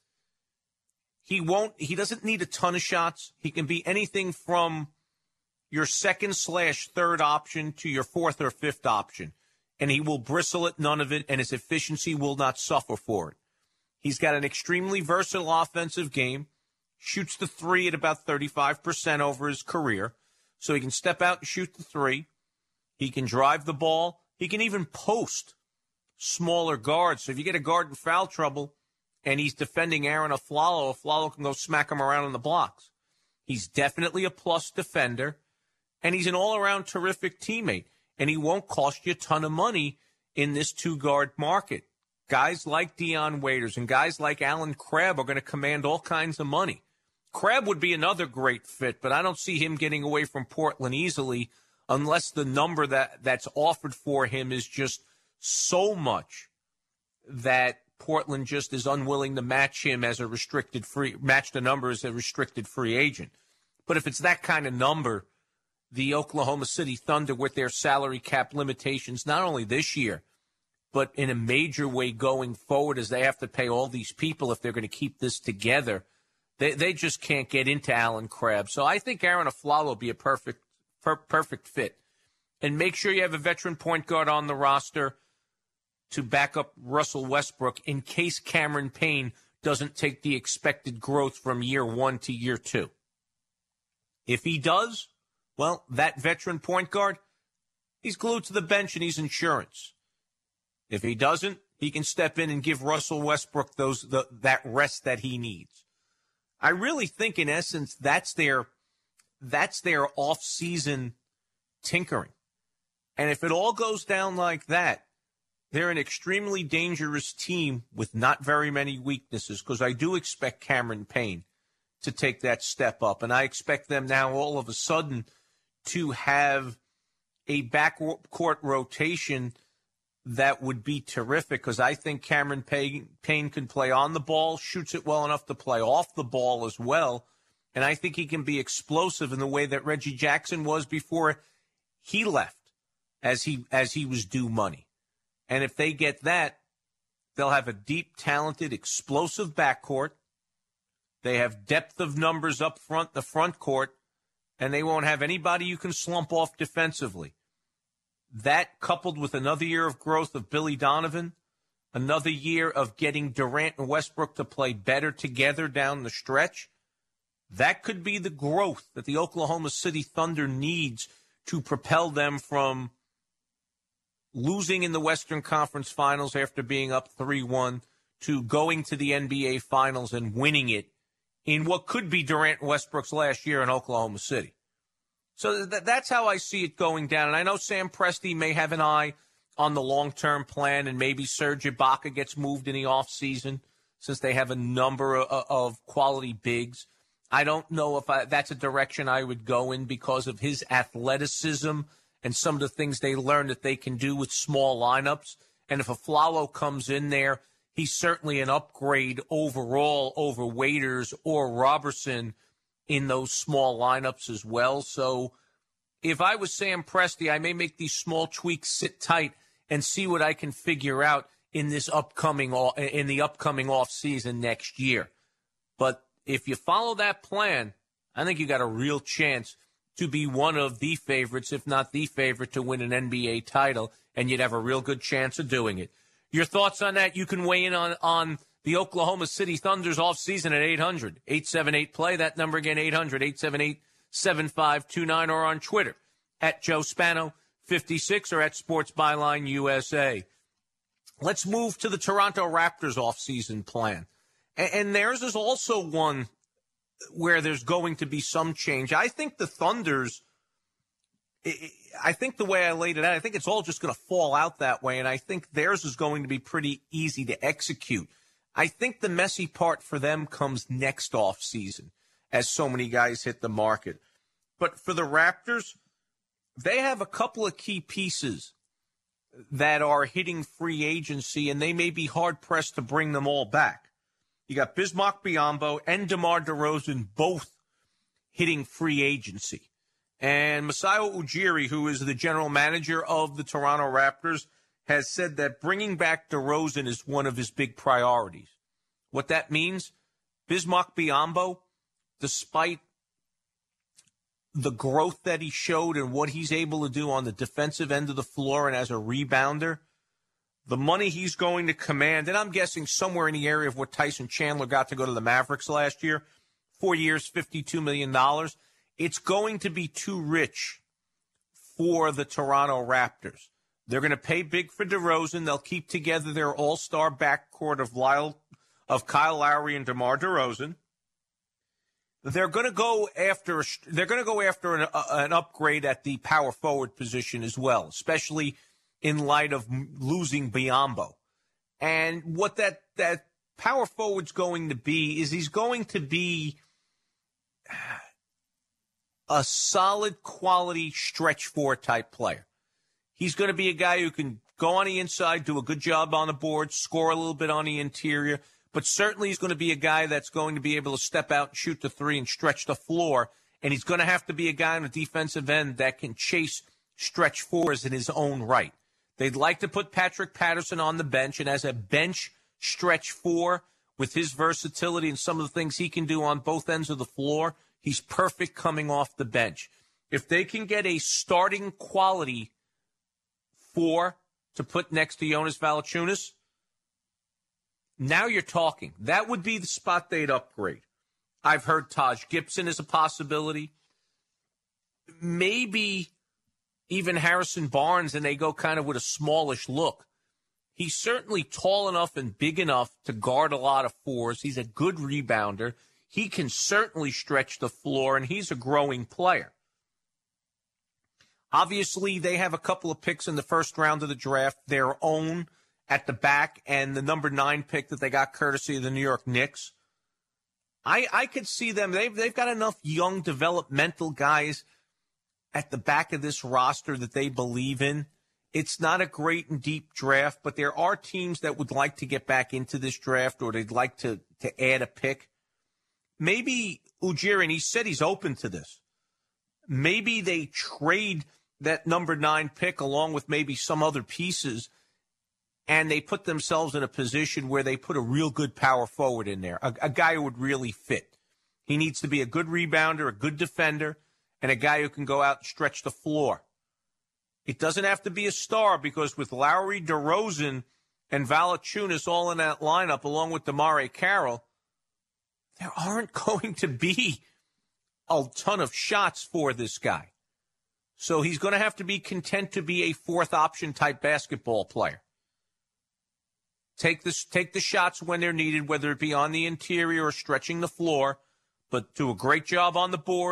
He doesn't need a ton of shots. He can be anything from your 2nd/3rd option to your 4th or 5th option. And he will bristle at none of it, and his efficiency will not suffer for it. He's got an extremely versatile offensive game, shoots the 3 at about 35% over his career, so he can step out and shoot the 3. He can drive the ball. He can even post smaller guards. So if you get a guard in foul trouble and he's defending Aaron Aflalo, Aflalo can go smack him around in the blocks. He's definitely a plus defender, and he's an all-around terrific teammate. And he won't cost you a ton of money in this 2-guard market. Guys like Dion Waiters and guys like Alan Crabb are going to command all kinds of money. Crabb would be another great fit, but I don't see him getting away from Portland easily unless the number that's offered for him is just so much that Portland just is unwilling to match him as match the number as a restricted free agent. But if it's that kind of number, the Oklahoma City Thunder with their salary cap limitations, not only this year, but in a major way going forward as they have to pay all these people if they're going to keep this together, they just can't get into Alan Crabb. So I think Aaron Aflalo will be a perfect fit. And make sure you have a veteran point guard on the roster to back up Russell Westbrook in case Cameron Payne doesn't take the expected growth from year 1 to year 2. If he does, well, that veteran point guard, he's glued to the bench and he's insurance. If he doesn't, he can step in and give Russell Westbrook that rest that he needs. I really think, in essence, that's their off-season tinkering. And if it all goes down like that, they're an extremely dangerous team with not very many weaknesses, because I do expect Cameron Payne to take that step up. And I expect them now all of a sudden to have a backcourt rotation that would be terrific, because I think Cameron Payne can play on the ball, shoots it well enough to play off the ball as well. And I think he can be explosive in the way that Reggie Jackson was before he left as he was due money. And if they get that, they'll have a deep, talented, explosive backcourt. They have depth of numbers up front, the front court, and they won't have anybody you can slump off defensively. That, coupled with another year of growth of Billy Donovan, another year of getting Durant and Westbrook to play better together down the stretch, that could be the growth that the Oklahoma City Thunder needs to propel them from losing in the Western Conference Finals after being up 3-1 to going to the NBA Finals and winning it in what could be Durant and Westbrook's last year in Oklahoma City. So that's how I see it going down. And I know Sam Presti may have an eye on the long-term plan, and maybe Serge Ibaka gets moved in the offseason since they have a number of quality bigs. I don't know if that's a direction I would go in because of his athleticism and some of the things they learned that they can do with small lineups. And if Afflalo comes in there, he's certainly an upgrade overall over Waiters or Robertson in those small lineups as well. So if I was Sam Presti, I may make these small tweaks, sit tight, and see what I can figure out in the upcoming off season next year. But if you follow that plan, I think you got a real chance to be one of the favorites, if not the favorite, to win an NBA title, and you'd have a real good chance of doing it. Your thoughts on that? You can weigh in on the Oklahoma City Thunder's offseason at 800-878-PLAY. That number again, 800-878-7529, or on Twitter at Joe Spano 56 or at Sports Byline USA. Let's move to the Toronto Raptors offseason plan. And theirs is also one where there's going to be some change. I think the Thunder's, I think the way I laid it out, I think it's all just going to fall out that way, and I think theirs is going to be pretty easy to execute. I think the messy part for them comes next offseason as so many guys hit the market. But for the Raptors, they have a couple of key pieces that are hitting free agency, and they may be hard-pressed to bring them all back. You got Bismack Biyombo and DeMar DeRozan both hitting free agency. And Masai Ujiri, who is the general manager of the Toronto Raptors, has said that bringing back DeRozan is one of his big priorities. What that means, Bismack Biyombo, despite the growth that he showed and what he's able to do on the defensive end of the floor and as a rebounder, the money he's going to command, and I'm guessing somewhere in the area of what Tyson Chandler got to go to the Mavericks last year, 4 years, $52 million, it's going to be too rich for the Toronto Raptors. They're going to pay big for DeRozan. They'll keep together their all-star backcourt of Kyle Lowry and DeMar DeRozan. They're going to go after an upgrade at the power forward position as well, especially in light of losing Biyombo. And what that power forward's going to be is he's going to be a solid quality stretch four type player. He's going to be a guy who can go on the inside, do a good job on the board, score a little bit on the interior, but certainly he's going to be a guy that's going to be able to step out and shoot the three and stretch the floor, and he's going to have to be a guy on the defensive end that can chase stretch fours in his own right. They'd like to put Patrick Patterson on the bench, and as a bench stretch four, with his versatility and some of the things he can do on both ends of the floor, he's perfect coming off the bench. If they can get a starting quality four to put next to Jonas Valanciunas, now you're talking. That would be the spot they'd upgrade. I've heard Taj Gibson is a possibility. Maybe even Harrison Barnes, and they go kind of with a smallish look. He's certainly tall enough and big enough to guard a lot of fours. He's a good rebounder. He can certainly stretch the floor, and he's a growing player. Obviously, they have a couple of picks in the first round of the draft, their own at the back, and the number 9 pick that they got courtesy of the New York Knicks. I could see them. They've got enough young developmental guys at the back of this roster that they believe in. It's not a great and deep draft, but there are teams that would like to get back into this draft, or they'd like to add a pick. Maybe Ujiri, and he said he's open to this. Maybe they trade that number 9 pick along with maybe some other pieces, and they put themselves in a position where they put a real good power forward in there, a guy who would really fit. He needs to be a good rebounder, a good defender, and a guy who can go out and stretch the floor. It doesn't have to be a star, because with Lowry, DeRozan, and Valanciunas all in that lineup, along with DeMar Carroll, there aren't going to be a ton of shots for this guy. So he's going to have to be content to be a fourth option type basketball player. Take the shots when they're needed, whether it be on the interior or stretching the floor, but do a great job on the boards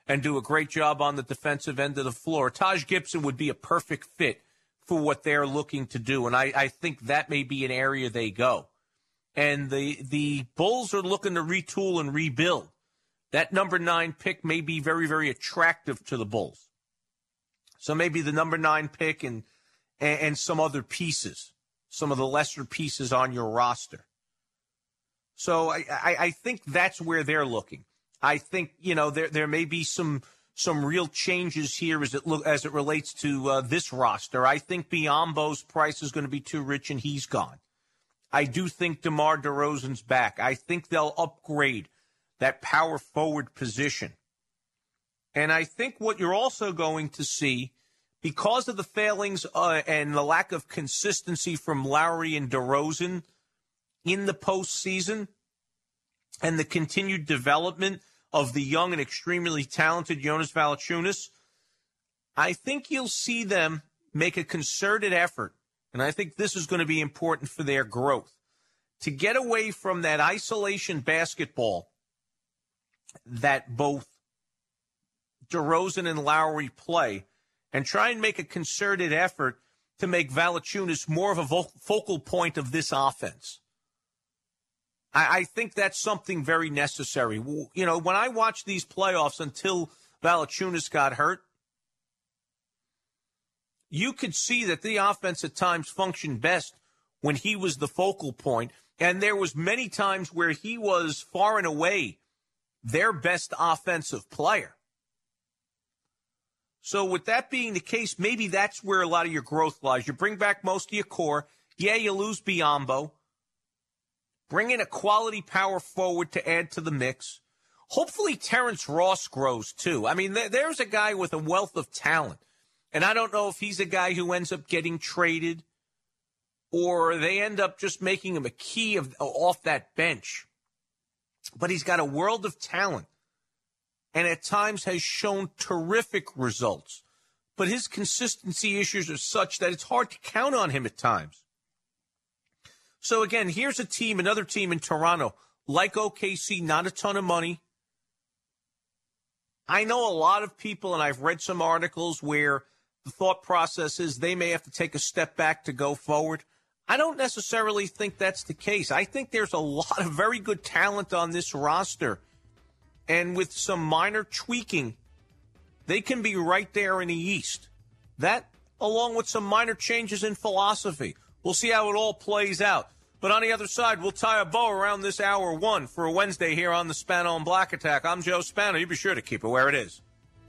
and do a great job on the defensive end of the floor. Taj Gibson would be a perfect fit for what they're looking to do, and I think that may be an area they go. And the Bulls are looking to retool and rebuild. That number 9 pick may be very, very attractive to the Bulls. So maybe the number 9 pick and some other pieces, some of the lesser pieces on your roster. So I think that's where they're looking. I think, there may be some real changes here as it relates to this roster. I think Biyombo's price is going to be too rich and he's gone. I do think DeMar DeRozan's back. I think they'll upgrade that power forward position. And I think what you're also going to see, because of the failings and the lack of consistency from Lowry and DeRozan in the postseason and the continued development of the young and extremely talented Jonas Valanciunas, I think you'll see them make a concerted effort, and I think this is going to be important for their growth, to get away from that isolation basketball that both DeRozan and Lowry play and try and make a concerted effort to make Valanciunas more of a focal point of this offense. I think that's something very necessary. When I watched these playoffs until Valanciunas got hurt, you could see that the offense at times functioned best when he was the focal point, and there was many times where he was far and away their best offensive player. So with that being the case, maybe that's where a lot of your growth lies. You bring back most of your core. Yeah, you lose Biyombo. Bring in a quality power forward to add to the mix. Hopefully Terrence Ross grows too. I mean, there's a guy with a wealth of talent. And I don't know if he's a guy who ends up getting traded or they end up just making him a key off that bench. But he's got a world of talent and at times has shown terrific results. But his consistency issues are such that it's hard to count on him at times. So, again, here's another team in Toronto, like OKC, not a ton of money. I know a lot of people, and I've read some articles where the thought process is they may have to take a step back to go forward. I don't necessarily think that's the case. I think there's a lot of very good talent on this roster. And with some minor tweaking, they can be right there in the East. That, along with some minor changes in philosophy. We'll see how it all plays out. But on the other side, we'll tie a bow around this hour one for a Wednesday here on the Spano and Black Attack. I'm Joe Spano. You be sure to keep it where it is.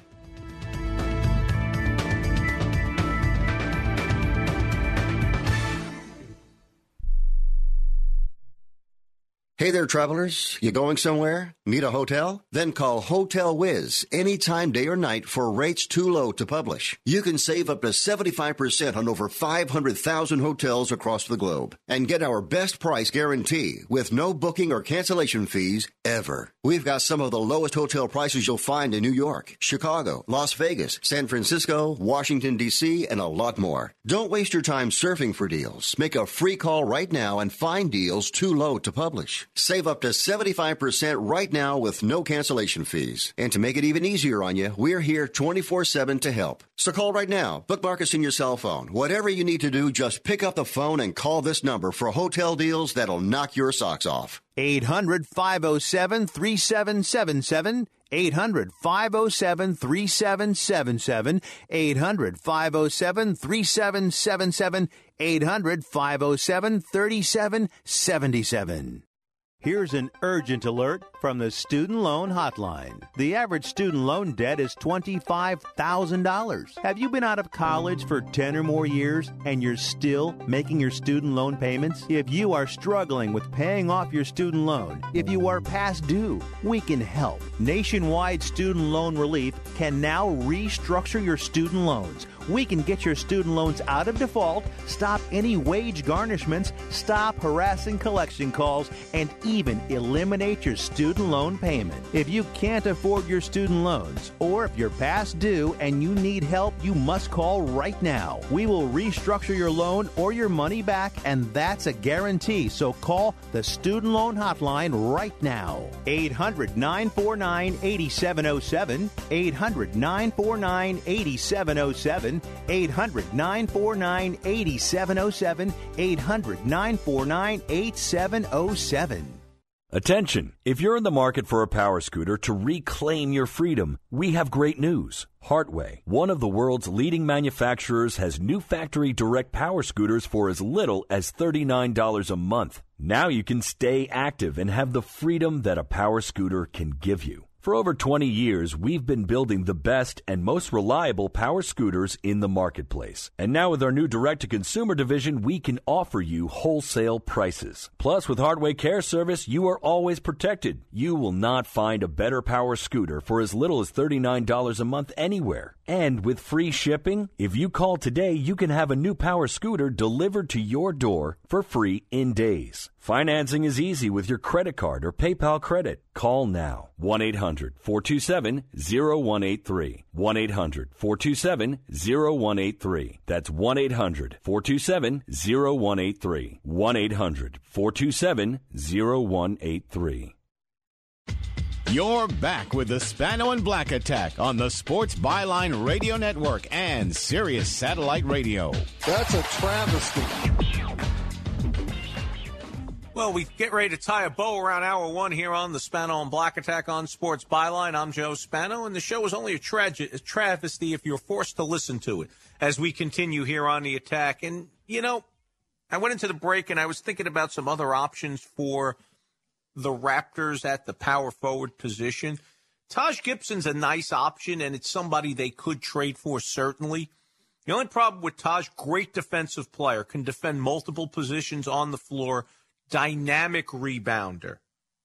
Hey there, travelers. You going somewhere? Need a hotel? Then call Hotel Wiz anytime, day or night, for rates too low to publish. You can save up to 75% on over 500,000 hotels across the globe and get our best price guarantee with no booking or cancellation fees ever. We've got some of the lowest hotel prices you'll find in New York, Chicago, Las Vegas, San Francisco, Washington, D.C., and a lot more. Don't waste your time surfing for deals. Make a free call right now and find deals too low to publish. Save up to 75% right now with no cancellation fees. And to make it even easier on you, we're here 24/7 to help. So call right now. Bookmark us in your cell phone. Whatever you need to do, just pick up the phone and call this number for hotel deals that'll knock your socks off. 800-507-3777. 800-507-3777. 800-507-3777. 800-507-3777. Here's an urgent alert from the Student Loan Hotline. The average student loan debt is $25,000. Have you been out of college for 10 or more years and you're still making your student loan payments? If you are struggling with paying off your student loan, if you are past due, we can help. Nationwide Student Loan Relief can now restructure your student loans. We can get your student loans out of default, stop any wage garnishments, stop harassing collection calls, and even eliminate your student loan payment. If you can't afford your student loans, or if you're past due and you need help, you must call right now. We will restructure your loan or your money back, and that's a guarantee. So call the Student Loan Hotline right now. 800-949-8707. 800-949-8707. 800-949-8707. 800-949-8707. Attention! If you're in the market for a power scooter to reclaim your freedom, we have great news. Hartway, one of the world's leading manufacturers, has new factory direct power scooters for as little as $39 a month. Now you can stay active and have the freedom that a power scooter can give you. For over 20 years, we've been building the best and most reliable power scooters in the marketplace. And now with our new direct-to-consumer division, we can offer you wholesale prices. Plus, with Hardway Care Service, you are always protected. You will not find a better power scooter for as little as $39 a month anywhere. And with free shipping, if you call today, you can have a new power scooter delivered to your door for free in days. Financing is easy with your credit card or PayPal credit. Call now. 1-800-427-0183. 1-800-427-0183. That's 1-800-427-0183. 1-800-427-0183. You're back with the Spano and Black Attack on the Sports Byline Radio Network and Sirius Satellite Radio. That's a travesty. Well, we get ready to tie a bow around hour one here on the Spano and Black Attack on Sports Byline. I'm Joe Spano, and the show is only a travesty if you're forced to listen to it as we continue here on the attack. And, you know, I went into the break and I was thinking about some other options for the Raptors at the power forward position. Taj Gibson's a nice option, and it's somebody they could trade for, certainly. The only problem with Taj, great defensive player, can defend multiple positions on the floor, dynamic rebounder,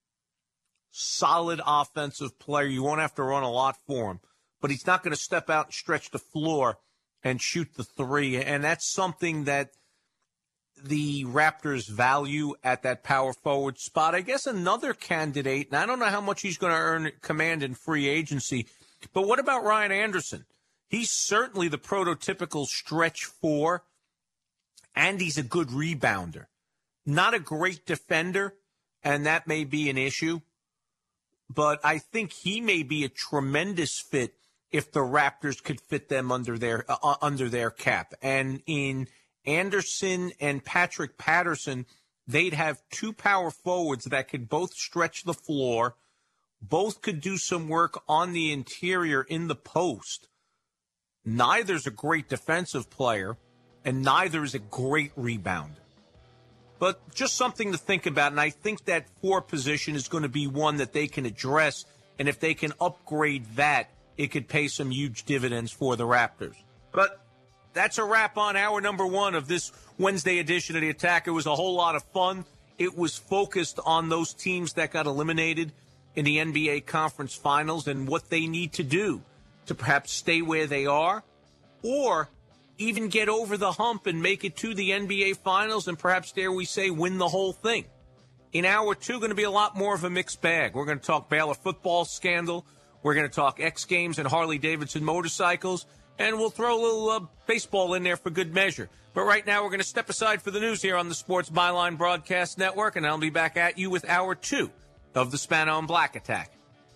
solid offensive player. You won't have to run a lot for him, but he's not going to step out and stretch the floor and shoot the three, and that's something that the Raptors value at that power forward spot. I guess another candidate, and I don't know how much he's going to command in free agency, but what about Ryan Anderson? He's certainly the prototypical stretch four, and he's a good rebounder. Not a great defender, and that may be an issue, but I think he may be a tremendous fit if the Raptors could fit them under their cap. And in Anderson and Patrick Patterson, they'd have two power forwards that could both stretch the floor, both could do some work on the interior in the post. Neither's a great defensive player, and neither is a great rebounder. But just something to think about, and I think that four position is going to be one that they can address, and if they can upgrade that, it could pay some huge dividends for the Raptors. But that's a wrap on hour number one of this Wednesday edition of The Attack. It was a whole lot of fun. It was focused on those teams that got eliminated in the NBA Conference Finals and what they need to do to perhaps stay where they are or even get over the hump and make it to the NBA Finals and perhaps, dare we say, win the whole thing. In hour two, going to be a lot more of a mixed bag. We're going to talk Baylor football scandal. We're going to talk X Games and Harley-Davidson motorcycles. And we'll throw a little baseball in there for good measure. But right now, we're going to step aside for the news here on the Sports Byline Broadcast Network, and I'll be back at you with hour two of the Spano and Black Attack.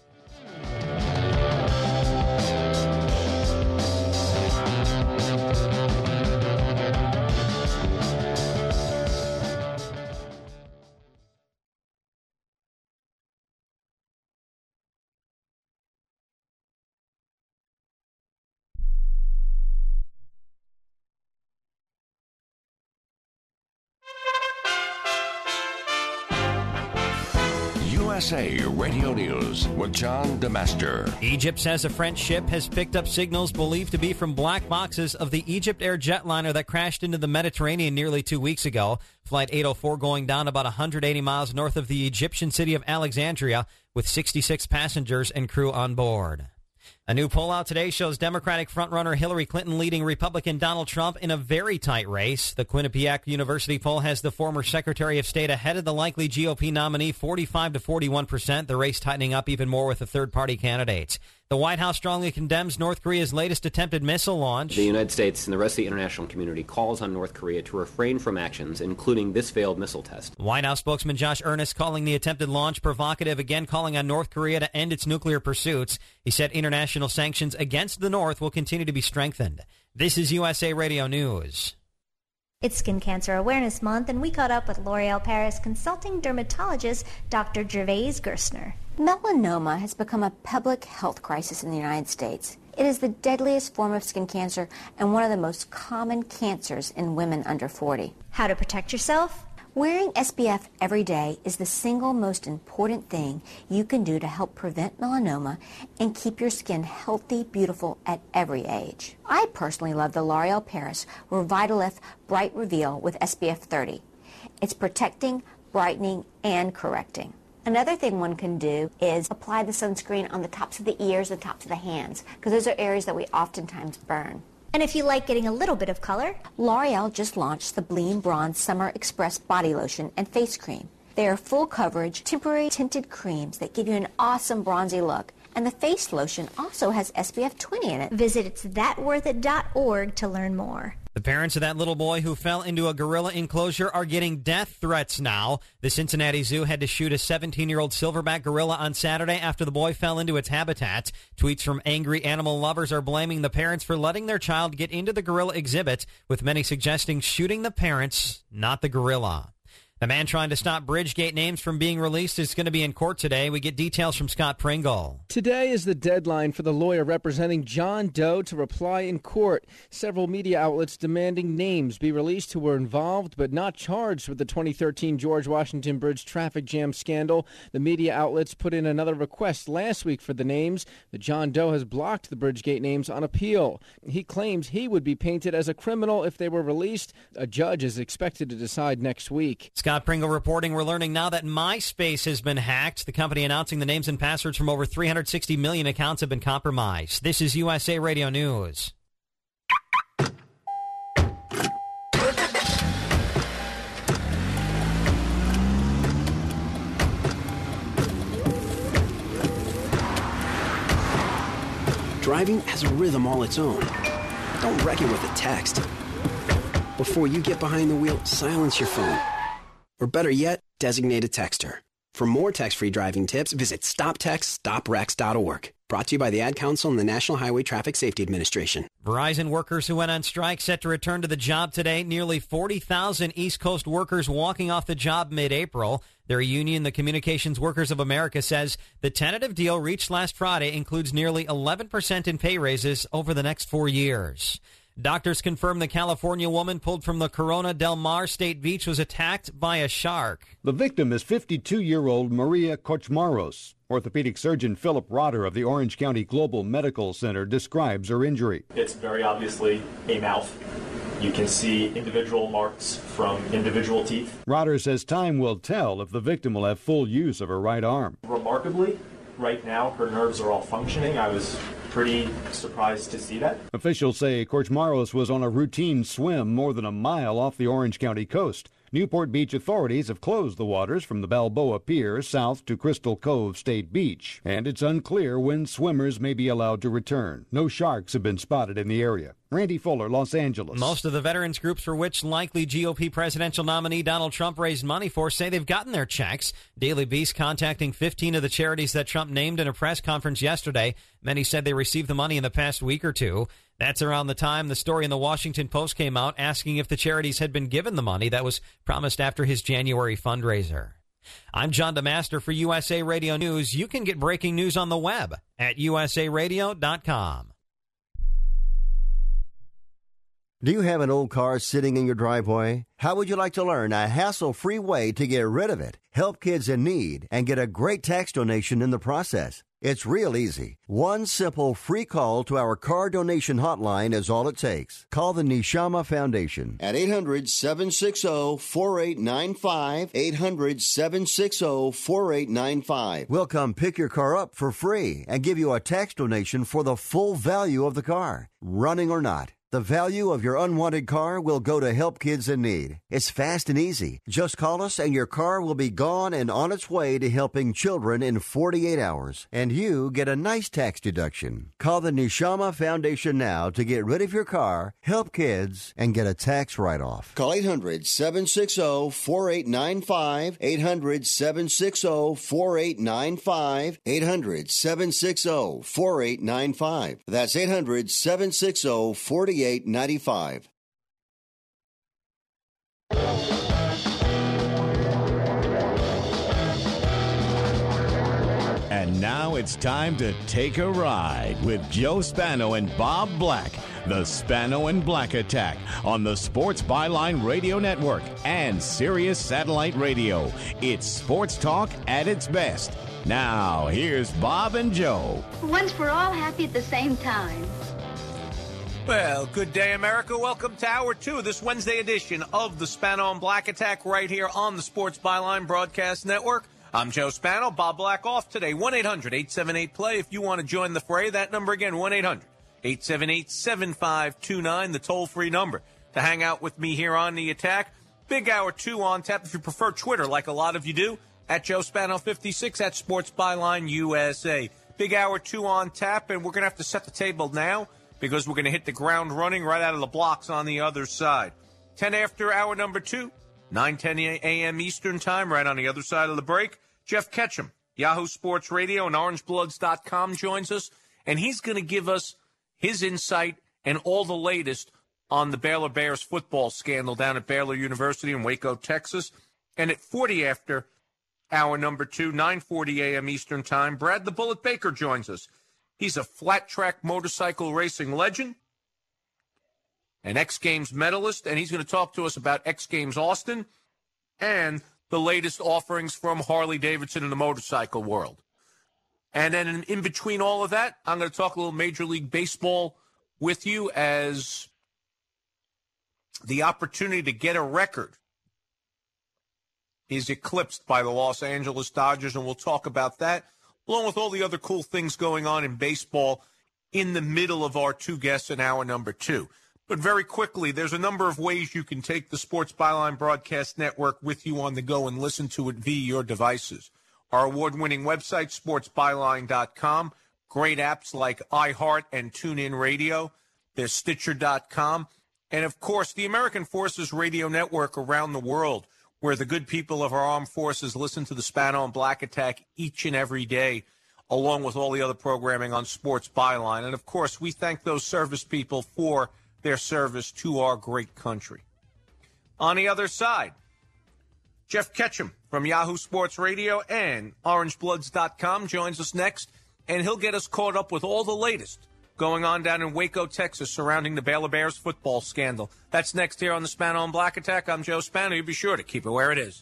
USA Radio News with John DeMaster. Egypt says a French ship has picked up signals believed to be from black boxes of the Egypt Air jetliner that crashed into the Mediterranean nearly 2 weeks ago. Flight 804 going down about 180 miles north of the Egyptian city of Alexandria with 66 passengers and crew on board. A new poll out today shows Democratic frontrunner Hillary Clinton leading Republican Donald Trump in a very tight race. The Quinnipiac University poll has the former Secretary of State ahead of the likely GOP nominee 45 to 41%, the race tightening up even more with the third-party candidates. The White House strongly condemns North Korea's latest attempted missile launch. The United States and the rest of the international community calls on North Korea to refrain from actions, including this failed missile test. White House spokesman Josh Earnest calling the attempted launch provocative, again calling on North Korea to end its nuclear pursuits. He said international sanctions against the North will continue to be strengthened. This is USA Radio News. It's Skin Cancer Awareness Month, and we caught up with L'Oreal Paris consulting dermatologist Dr. Gervais Gerstner. Melanoma has become a public health crisis in the United States. It is the deadliest form of skin cancer and one of the most common cancers in women under 40. How to protect yourself? Wearing SPF every day is the single most important thing you can do to help prevent melanoma and keep your skin healthy, beautiful at every age. I personally love the L'Oreal Paris Revitalift Bright Reveal with SPF 30. It's protecting, brightening, and correcting. Another thing one can do is apply the sunscreen on the tops of the ears and tops of the hands, because those are areas that we oftentimes burn. And if you like getting a little bit of color, L'Oreal just launched the Bleen Bronze Summer Express Body Lotion and Face Cream. They are full coverage, temporary tinted creams that give you an awesome bronzy look. And the face lotion also has SPF 20 in it. Visit itsthatworthit.org to learn more. The parents of that little boy who fell into a gorilla enclosure are getting death threats now. The Cincinnati Zoo had to shoot a 17-year-old silverback gorilla on Saturday after the boy fell into its habitat. Tweets from angry animal lovers are blaming the parents for letting their child get into the gorilla exhibit, with many suggesting shooting the parents, not the gorilla. The man trying to stop Bridgegate names from being released is going to be in court today. We get details from Scott Pringle. Today is the deadline for the lawyer representing John Doe to reply in court. Several media outlets demanding names be released who were involved but not charged with the 2013 George Washington Bridge traffic jam scandal. The media outlets put in another request last week for the names. The John Doe has blocked the Bridgegate names on appeal. He claims he would be painted as a criminal if they were released. A judge is expected to decide next week. Scott Pringle reporting we're learning now that MySpace has been hacked. The company announcing the names and passwords from over 360 million accounts have been compromised. This is USA Radio News. Driving has a rhythm all its own. Don't wreck it with a text. Before you get behind the wheel, silence your phone. Or better yet, designate a texter. For more text-free driving tips, visit StopTextStopWrecks.org. Brought to you by the Ad Council and the National Highway Traffic Safety Administration. Verizon workers who went on strike set to return to the job today. Nearly 40,000 East Coast workers walking off the job mid-April. Their union, the Communications Workers of America, says the tentative deal reached last Friday includes nearly 11% in pay raises over the next 4 years. Doctors confirm the California woman pulled from the Corona del Mar State Beach was attacked by a shark. The victim is 52-year-old Maria Kochmaros. Orthopedic surgeon Philip Rotter of the Orange County Global Medical Center describes her injury. It's very obviously a mouth. You can see individual marks from individual teeth. Rotter says time will tell if the victim will have full use of her right arm. Remarkably, right now her nerves are all functioning. I was pretty surprised to see that. Officials say Kochmaros was on a routine swim more than a mile off the Orange County coast. Newport Beach authorities have closed the waters from the Balboa Pier south to Crystal Cove State Beach, and it's unclear when swimmers may be allowed to return. No sharks have been spotted in the area. Randy Fuller, Los Angeles. Most of the veterans groups for which likely GOP presidential nominee Donald Trump raised money for say they've gotten their checks. Daily Beast contacting 15 of the charities that Trump named in a press conference yesterday. Many said they received the money in the past week or two. That's around the time the story in the Washington Post came out asking if the charities had been given the money that was promised after his January fundraiser. I'm John DeMaster for USA Radio News. You can get breaking news on the web at usaradio.com. Do you have an old car sitting in your driveway? How would you like to learn a hassle-free way to get rid of it, help kids in need, and get a great tax donation in the process? It's real easy. One simple free call to our car donation hotline is all it takes. Call the Neshama Foundation at 800-760-4895, 800-760-4895. We'll come pick your car up for free and give you a tax donation for the full value of the car, running or not. The value of your unwanted car will go to help kids in need. It's fast and easy. Just call us and your car will be gone and on its way to helping children in 48 hours. And you get a nice tax deduction. Call the Neshama Foundation now to get rid of your car, help kids, and get a tax write-off. Call 800-760-4895, 800-760-4895, 800-760-4895. That's 800-760-4895. And now it's time to take a ride with Joe Spano and Bob Black. The Spano and Black Attack on the Sports Byline Radio Network and Sirius Satellite Radio. It's sports talk at its best. Now, here's Bob and Joe. Once we're all happy at the same time. Well, good day, America. Welcome to Hour 2 of this Wednesday edition of the Spano and Black Attack right here on the Sports Byline Broadcast Network. I'm Joe Spano. Bob Black off today. 1-800-878-PLAY if you want to join the fray. That number again, 1-800-878-7529, the toll-free number to hang out with me here on the Attack. Big Hour 2 on tap if you prefer Twitter, like a lot of you do, at Joe Spano56, at Sports Byline USA. Big Hour 2 on tap, and we're going to have to set the table now, because we're going to hit the ground running right out of the blocks on the other side. 10 after hour number 2, 9:10 a.m. Eastern Time, right on the other side of the break. Jeff Ketchum, Yahoo Sports Radio and OrangeBloods.com joins us, and he's going to give us his insight and all the latest on the Baylor Bears football scandal down at Baylor University in Waco, Texas. And at 40 after hour number 2, 9:40 a.m. Eastern Time, Brad the Bullet Baker joins us. He's a flat-track motorcycle racing legend, an X Games medalist, and he's going to talk to us about X Games Austin and the latest offerings from Harley-Davidson in the motorcycle world. And then in between all of that, I'm going to talk a little Major League Baseball with you as the opportunity to get a record is eclipsed by the Los Angeles Dodgers, and we'll talk about that, along with all the other cool things going on in baseball in the middle of our two guests in hour number 2. But very quickly, there's a number of ways you can take the Sports Byline Broadcast Network with you on the go and listen to it via your devices. Our award-winning website, sportsbyline.com, great apps like iHeart and TuneIn Radio. There's Stitcher.com. And, of course, the American Forces Radio Network around the world, where the good people of our armed forces listen to the Spano and Black Attack each and every day, along with all the other programming on Sports Byline. And, of course, we thank those service people for their service to our great country. On the other side, Jeff Ketchum from Yahoo Sports Radio and OrangeBloods.com joins us next, and he'll get us caught up with all the latest going on down in Waco, Texas, surrounding the Baylor Bears football scandal. That's next here on the Spano and Black Attack. I'm Joe Spano. You be sure to keep it where it is.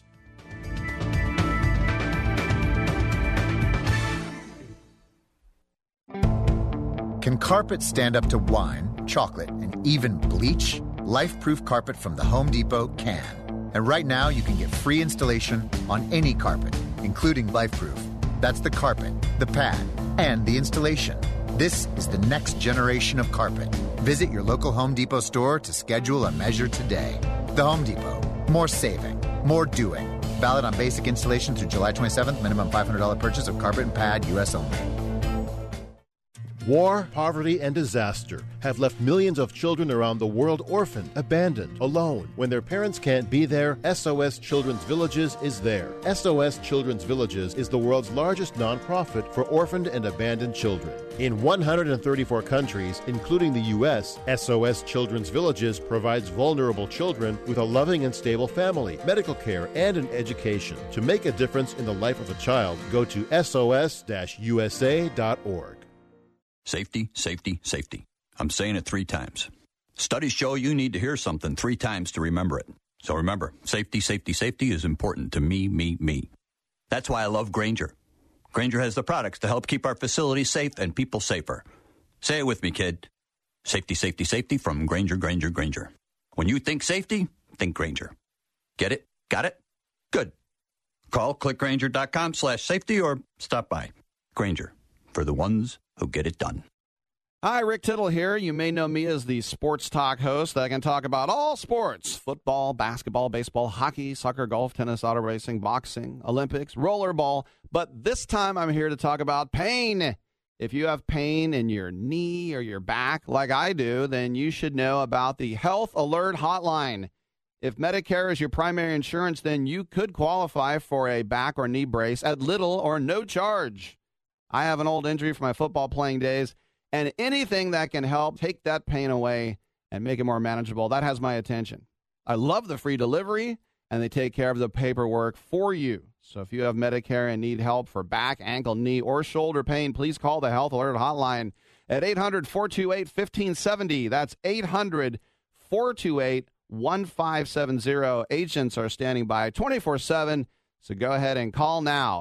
Can carpet stand up to wine, chocolate, and even bleach? Life-proof carpet from the Home Depot can. And right now, you can get free installation on any carpet, including Life-proof. That's the carpet, the pad, and the installation. This is the next generation of carpet. Visit your local Home Depot store to schedule a measure today. The Home Depot. More saving. More doing. Valid on basic installation through July 27th. Minimum $500 purchase of carpet and pad, U.S. only. War, poverty, and disaster have left millions of children around the world orphaned, abandoned, alone. When their parents can't be there, SOS Children's Villages is there. SOS Children's Villages is the world's largest nonprofit for orphaned and abandoned children. In 134 countries, including the U.S., SOS Children's Villages provides vulnerable children with a loving and stable family, medical care, and an education. To make a difference in the life of a child, go to sos-usa.org. Safety, safety, safety. I'm saying it 3 times. Studies show you need to hear something 3 times to remember it. So remember, safety, safety, safety is important to me. That's why I love Grainger. Grainger has the products to help keep our facilities safe and people safer. Say it with me, kid. Safety, safety, safety from Grainger, Grainger, Grainger. When you think safety, think Grainger. Get it? Got it? Good. Call clickgrainger.com/safety or stop by. Grainger, for the ones who get it done. Hi, Rick Tittle here. You may know me as the sports talk host that can talk about all sports: football, basketball, baseball, hockey, soccer, golf, tennis, auto racing, boxing, Olympics, rollerball. But this time I'm here to talk about pain. If you have pain in your knee or your back like I do, then you should know about the Health Alert Hotline. If Medicare is your primary insurance, then you could qualify for a back or knee brace at little or no charge. I have an old injury from my football playing days, and anything that can help take that pain away and make it more manageable, that has my attention. I love the free delivery, and they take care of the paperwork for you. So if you have Medicare and need help for back, ankle, knee, or shoulder pain, please call the Health Alert Hotline at 800-428-1570. That's 800-428-1570. Agents are standing by 24/7, so go ahead and call now.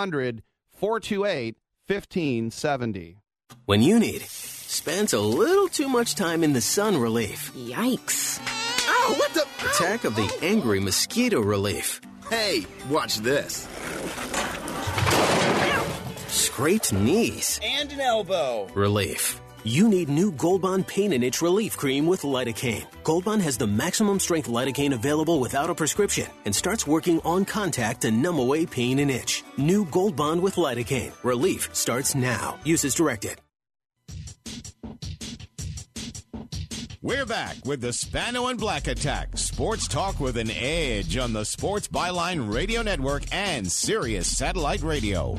800-428-1570. When you need spends a little too much time in the sun relief. Yikes. Ow, what the? Attack of the angry mosquito relief. Hey, watch this. Scraped knees. And an elbow. Relief. You need new Gold Bond Pain and Itch Relief Cream with lidocaine. Gold Bond has the maximum strength lidocaine available without a prescription and starts working on contact to numb away pain and itch. New Gold Bond with lidocaine. Relief starts now. Use as directed. We're back with the Spano and Black Attack. Sports talk with an edge on the Sports Byline Radio Network and Sirius Satellite Radio.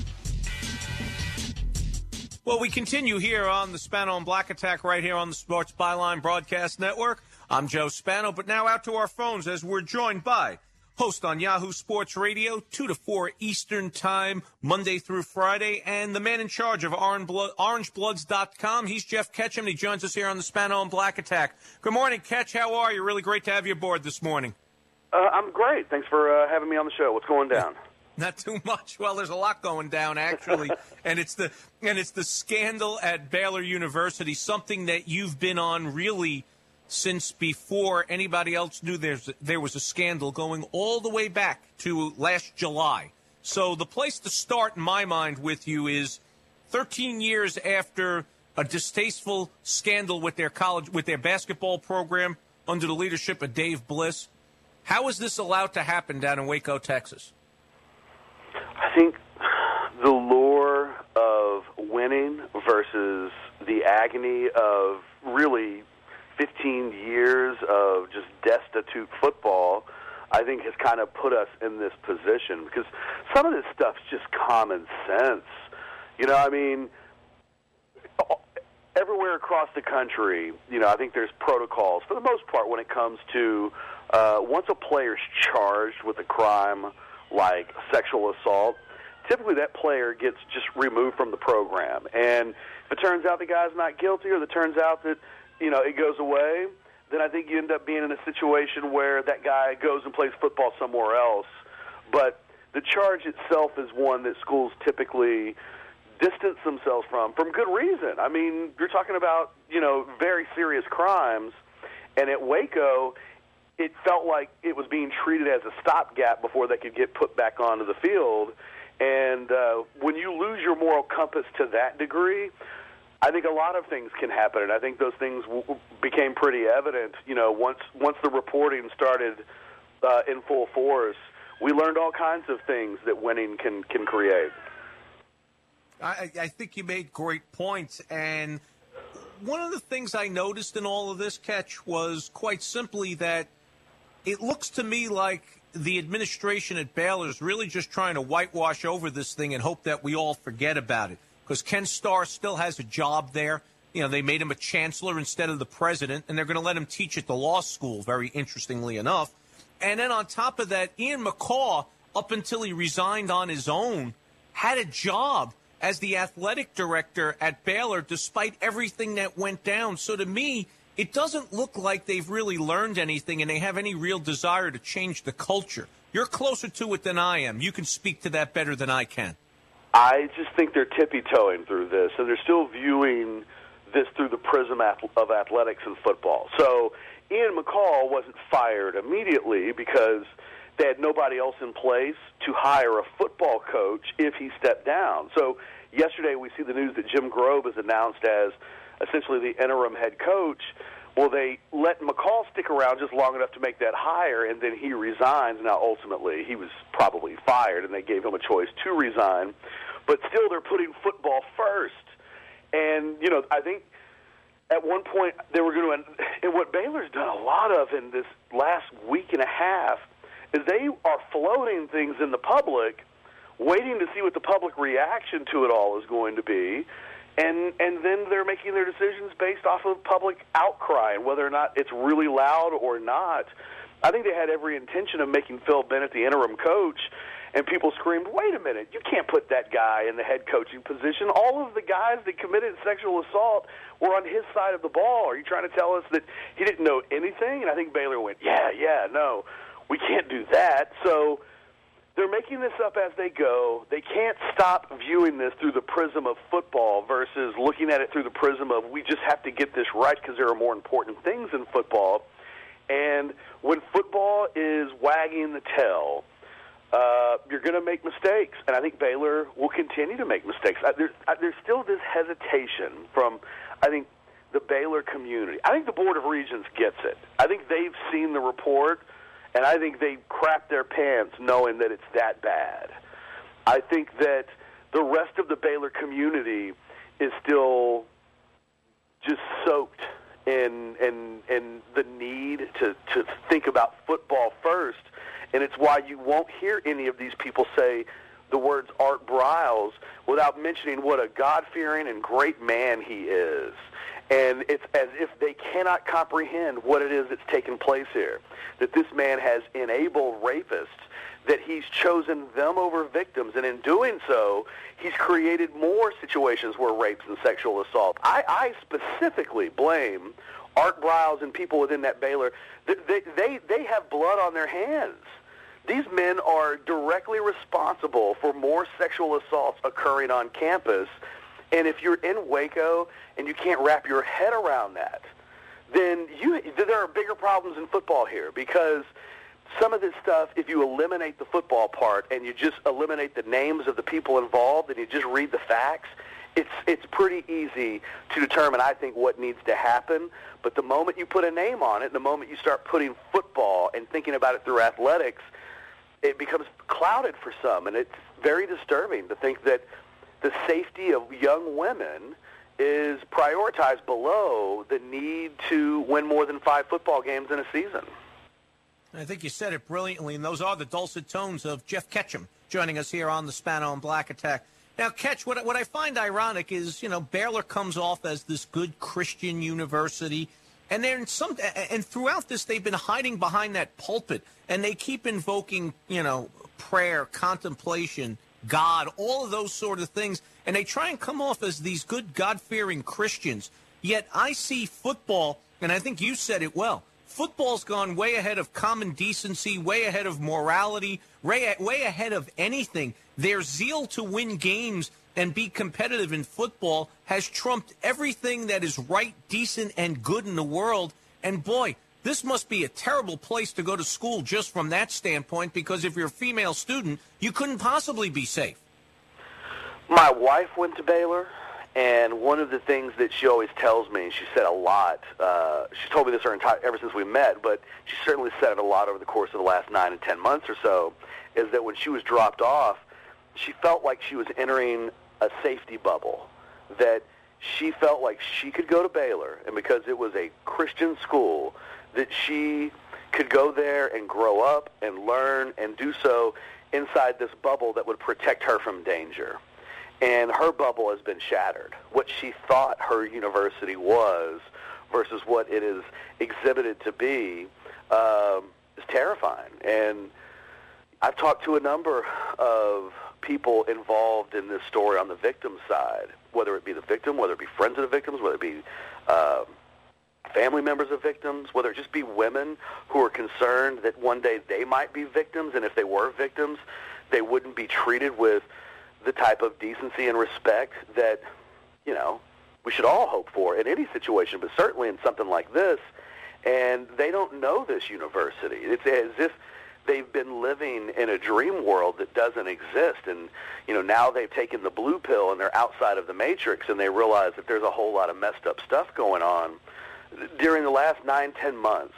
Well, we continue here on the Spano and Black Attack right here on the Sports Byline Broadcast Network. I'm Joe Spano, but now out to our phones as we're joined by host on Yahoo Sports Radio, 2 to 4 Eastern Time, Monday through Friday, and the man in charge of OrangeBloods.com. He's Jeff Ketchum. He joins us here on the Spano and Black Attack. Good morning, Ketch. How are you? Really great to have you aboard this morning. I'm great. Thanks for having me on the show. What's going down? Not too much. Well, there's a lot going down, actually, and it's the scandal at Baylor University, something that you've been on really since before anybody else knew there was a scandal, going all the way back to last July. So the place to start, in my mind, with you is 13 years after a distasteful scandal with their basketball program under the leadership of Dave Bliss. How is this allowed to happen down in Waco, Texas? I think the lure of winning versus the agony of really 15 years of just destitute football, I think has kind of put us in this position, because some of this stuff's just common sense. You know, I mean, everywhere across the country, you know, I think there's protocols for the most part when it comes to once a player's charged with a crime like sexual assault, typically that player gets just removed from the program. And if it turns out the guy's not guilty, or it turns out that, you know, it goes away, then I think you end up being in a situation where that guy goes and plays football somewhere else. But the charge itself is one that schools typically distance themselves from good reason. I mean, you're talking about, you know, very serious crimes. And at Waco, it felt like it was being treated as a stopgap before they could get put back onto the field. And when you lose your moral compass to that degree, I think a lot of things can happen. And I think those things became pretty evident, you know, once the reporting started in full force. We learned all kinds of things that winning can create. I think you made great points. And one of the things I noticed in all of this, Ketch, was quite simply that it looks to me like the administration at Baylor is really just trying to whitewash over this thing and hope that we all forget about it. Because Ken Starr still has a job there. You know, they made him a chancellor instead of the president, and they're going to let him teach at the law school, very interestingly enough. And then on top of that, Ian McCaw, up until he resigned on his own, had a job as the athletic director at Baylor despite everything that went down. So to me, it doesn't look like they've really learned anything and they have any real desire to change the culture. You're closer to it than I am. You can speak to that better than I can. I just think they're tippy-toeing through this, and they're still viewing this through the prism of athletics and football. So Ian McCall wasn't fired immediately because they had nobody else in place to hire a football coach if he stepped down. So yesterday we see the news that Jim Grobe is announced as essentially the interim head coach. Well, they let McCall stick around just long enough to make that hire, and then he resigns. Now, ultimately, he was probably fired, and they gave him a choice to resign. But still, they're putting football first. And, you know, I think at one point they were going to – and what Baylor's done a lot of in this last week and a half is they are floating things in the public, waiting to see what the public reaction to it all is going to be. And then they're making their decisions based off of public outcry and whether or not it's really loud or not. I think they had every intention of making Phil Bennett the interim coach, and people screamed, wait a minute, you can't put that guy in the head coaching position. All of the guys that committed sexual assault were on his side of the ball. Are you trying to tell us that he didn't know anything? And I think Baylor went, no, we can't do that. So they're making this up as they go. They can't stop viewing this through the prism of football versus looking at it through the prism of we just have to get this right because there are more important things in football. And when football is wagging the tail, you're going to make mistakes. And I think Baylor will continue to make mistakes. There's still this hesitation from, I think, the Baylor community. I think the Board of Regents gets it. I think they've seen the report. And I think they crap their pants knowing that it's that bad. I think that the rest of the Baylor community is still just soaked in the need to think about football first. And it's why you won't hear any of these people say the words Art Briles without mentioning what a God-fearing and great man he is. And it's as if they cannot comprehend what it is that's taken place here, that this man has enabled rapists, that he's chosen them over victims, and in doing so, he's created more situations where rapes and sexual assault. I specifically blame Art Briles and people within that Baylor. They have blood on their hands. These men are directly responsible for more sexual assaults occurring on campus. And if you're in Waco and you can't wrap your head around that, then there are bigger problems in football here because some of this stuff, if you eliminate the football part and you just eliminate the names of the people involved and you just read the facts, it's pretty easy to determine, I think, what needs to happen. But the moment you put a name on it, the moment you start putting football and thinking about it through athletics, it becomes clouded for some. And it's very disturbing to think that the safety of young women is prioritized below the need to win more than 5 football games in a season. I think you said it brilliantly, and those are the dulcet tones of Jeff Ketchum joining us here on the Spano and Black Attack. Now, Ketch, what I find ironic is, Baylor comes off as this good Christian university, and and throughout this they've been hiding behind that pulpit, and they keep invoking, prayer, contemplation, God, all of those sort of things, and they try and come off as these good God-fearing Christians. Yet I see football, and I think you said it well, football's gone way ahead of common decency, way ahead of morality, way ahead of anything. Their zeal to win games and be competitive in football has trumped everything that is right, decent, and good in the world. And boy, this must be a terrible place to go to school just from that standpoint, because if you're a female student, you couldn't possibly be safe. My wife went to Baylor, and one of the things that she always tells me, and she said a lot, she's told me this ever since we met, but she certainly said it a lot over the course of the last 9 and 10 months or so, is that when she was dropped off, she felt like she was entering a safety bubble, that she felt like she could go to Baylor, and because it was a Christian school, that she could go there and grow up and learn and do so inside this bubble that would protect her from danger. And her bubble has been shattered. What she thought her university was versus what it is exhibited to be is terrifying. And I've talked to a number of people involved in this story on the victim side, whether it be the victim, whether it be friends of the victims, whether it be family members of victims, whether it just be women who are concerned that one day they might be victims, and if they were victims, they wouldn't be treated with the type of decency and respect that, you know, we should all hope for in any situation, but certainly in something like this. And they don't know this university. It's as if they've been living in a dream world that doesn't exist. And, you know, now they've taken the blue pill and they're outside of the matrix, and they realize that there's a whole lot of messed up stuff going on. During the last 9-10 months,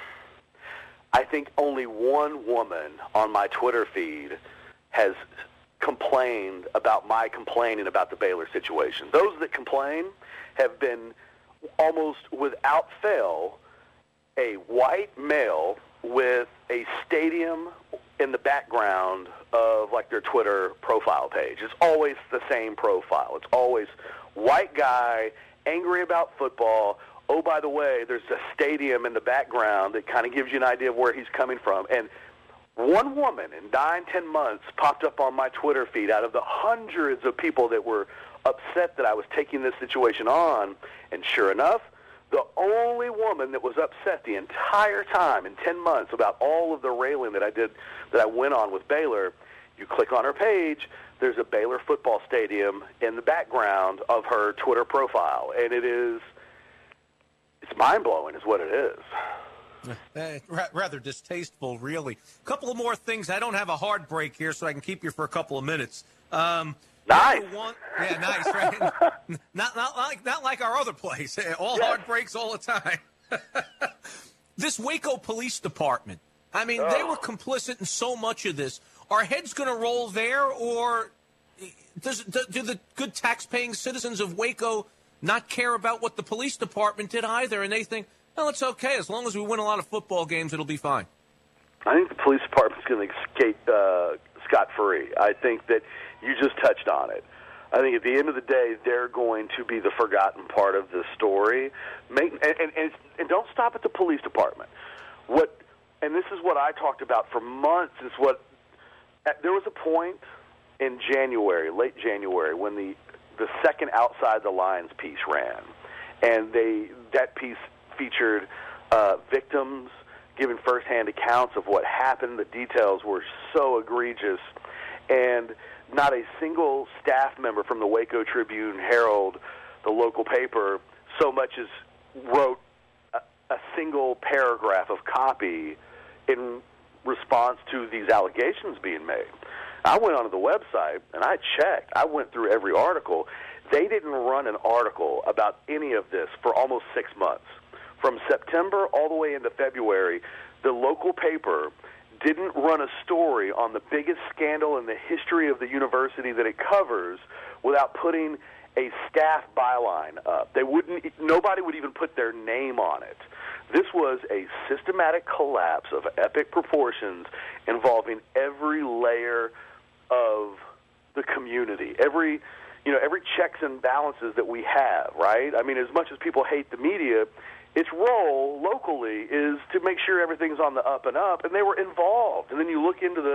I think only one woman on my Twitter feed has complained about my complaining about the Baylor situation. Those that complain have been almost without fail a white male with a stadium in the background of like their Twitter profile page. It's always the same profile. It's always white guy, angry about football. Oh, by the way, there's a stadium in the background that kind of gives you an idea of where he's coming from. And one woman in 9-10 months popped up on my Twitter feed out of the hundreds of people that were upset that I was taking this situation on. And sure enough, the only woman that was upset the entire time in 10 months about all of the railing that I did, that I went on with Baylor, you click on her page, there's a Baylor football stadium in the background of her Twitter profile. And it's mind-blowing is what it is. Rather distasteful, really. A couple of more things. I don't have a hard break here, so I can keep you for a couple of minutes. Nice. Yeah, nice, right? not like our other place. All hard breaks all the time. This Waco Police Department. I mean, they were complicit in so much of this. Are heads going to roll there, or do the good tax-paying citizens of Waco not care about what the police department did either, and they think, well, it's okay. As long as we win a lot of football games, it'll be fine. I think the police department's going to escape scot-free. I think that you just touched on it. I think at the end of the day, they're going to be the forgotten part of the story. And don't stop at the police department. And this is what I talked about for months. There was a point in January, late January, when the second Outside the Lines piece ran, and that piece featured victims giving firsthand accounts of what happened. The details were so egregious, and not a single staff member from the Waco Tribune Herald, the local paper, so much as wrote a single paragraph of copy in response to these allegations being made. I went onto the website, and I checked. I went through every article. They didn't run an article about any of this for almost 6 months. From September all the way into February, the local paper didn't run a story on the biggest scandal in the history of the university that it covers without putting a staff byline up. Nobody would even put their name on it. This was a systematic collapse of epic proportions involving every layer of the community, every checks and balances that we have, right? I mean, as much as people hate the media, its role locally is to make sure everything's on the up and up, and they were involved. And then you look into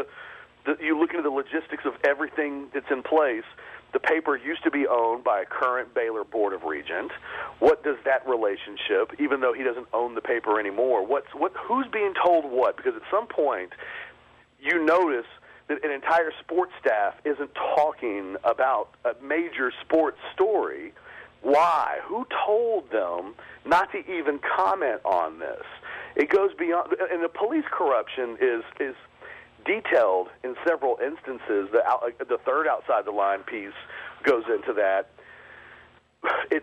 the logistics of everything that's in place. The paper used to be owned by a current Baylor Board of Regents. What does that relationship, even though he doesn't own the paper anymore, who's being told what? Because at some point, you notice that an entire sports staff isn't talking about a major sports story. Why? Who told them not to even comment on this? It goes beyond, and the police corruption is detailed in several instances. The third Outside the Line piece goes into that. It's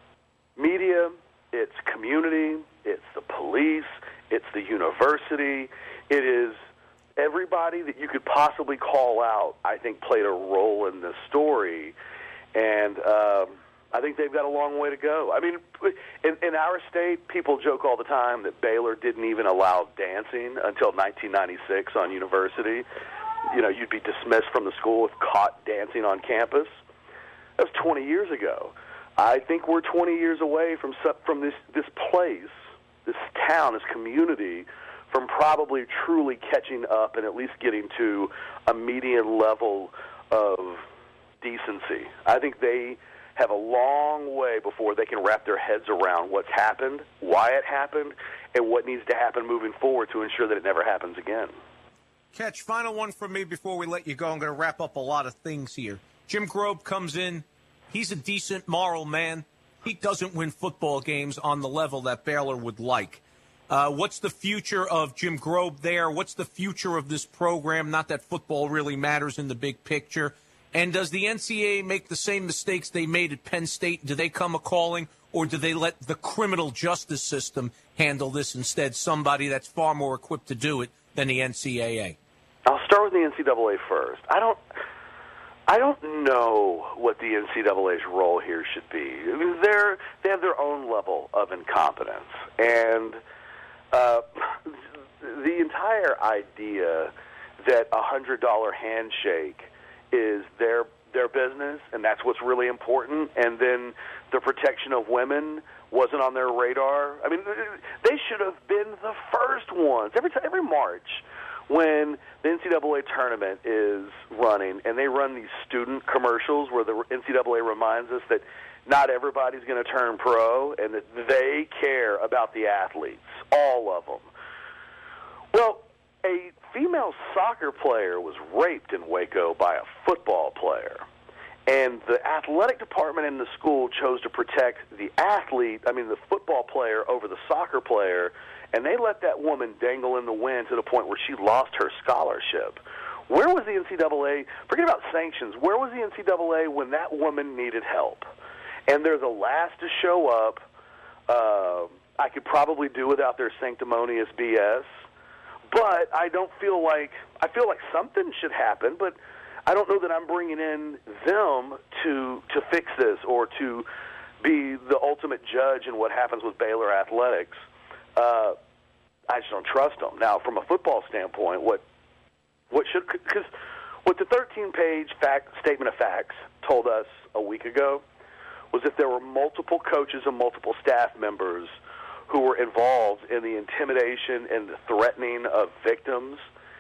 media, it's community, it's the police, it's the university. It is everybody that you could possibly call out, I think, played a role in this story. And I think they've got a long way to go. I mean, in our state, people joke all the time that Baylor didn't even allow dancing until 1996 on university. You know, you'd be dismissed from the school if caught dancing on campus. That was 20 years ago. I think we're 20 years away from this place, this town, this community, from probably truly catching up and at least getting to a median level of decency. I think they have a long way before they can wrap their heads around what's happened, why it happened, and what needs to happen moving forward to ensure that it never happens again. Catch, final one from me before we let you go. I'm going to wrap up a lot of things here. Jim Grobe comes in. He's a decent moral man. He doesn't win football games on the level that Baylor would like. What's the future of Jim Grobe there? What's the future of this program? Not that football really matters in the big picture. And does the NCAA make the same mistakes they made at Penn State? Do they come a-calling, or do they let the criminal justice system handle this instead, somebody that's far more equipped to do it than the NCAA? I'll start with the NCAA first. I don't know what the NCAA's role here should be. I mean, they have their own level of incompetence. And the entire idea that a $100 handshake is their business, and that's what's really important, and then the protection of women wasn't on their radar. I mean, they should have been the first ones. Every March when the NCAA tournament is running, and they run these student commercials where the NCAA reminds us that not everybody's going to turn pro and that they care about the athletes, all of them. Well, a female soccer player was raped in Waco by a football player. And the athletic department in the school chose to protect the football player over the soccer player, and they let that woman dangle in the wind to the point where she lost her scholarship. Where was the NCAA? Forget about sanctions. Where was the NCAA when that woman needed help? And they're the last to show up. I could probably do without their sanctimonious BS. But I feel like something should happen, but I don't know that I'm bringing in them to fix this or to be the ultimate judge in what happens with Baylor athletics. I just don't trust them. Now, from a football standpoint, what the 13-page statement of facts told us a week ago was that there were multiple coaches and multiple staff members who were involved in the intimidation and the threatening of victims.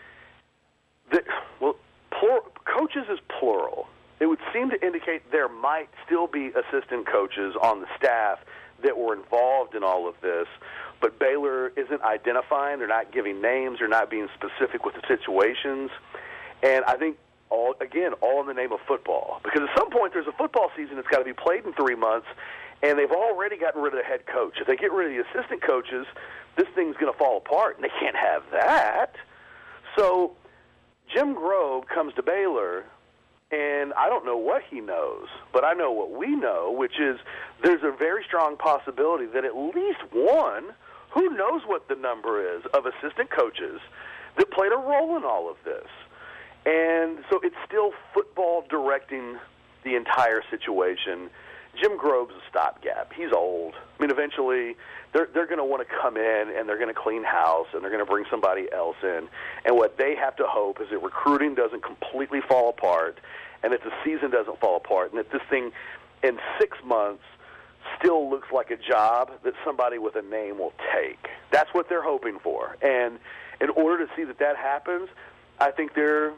Coaches is plural. It would seem to indicate there might still be assistant coaches on the staff that were involved in all of this, but Baylor isn't identifying. They're not giving names. They're not being specific with the situations. And I think, all in the name of football. Because at some point there's a football season that's got to be played in 3 months, and they've already gotten rid of the head coach. If they get rid of the assistant coaches, this thing's going to fall apart, and they can't have that. So Jim Grobe comes to Baylor, and I don't know what he knows, but I know what we know, which is there's a very strong possibility that at least one, who knows what the number is, of assistant coaches that played a role in all of this. And so it's still football directing the entire situation. Jim Grobe's a stopgap. He's old. I mean, eventually they're going to want to come in and they're going to clean house and they're going to bring somebody else in. And what they have to hope is that recruiting doesn't completely fall apart and that the season doesn't fall apart and that this thing in 6 months still looks like a job that somebody with a name will take. That's what they're hoping for. And in order to see that happens, I think they're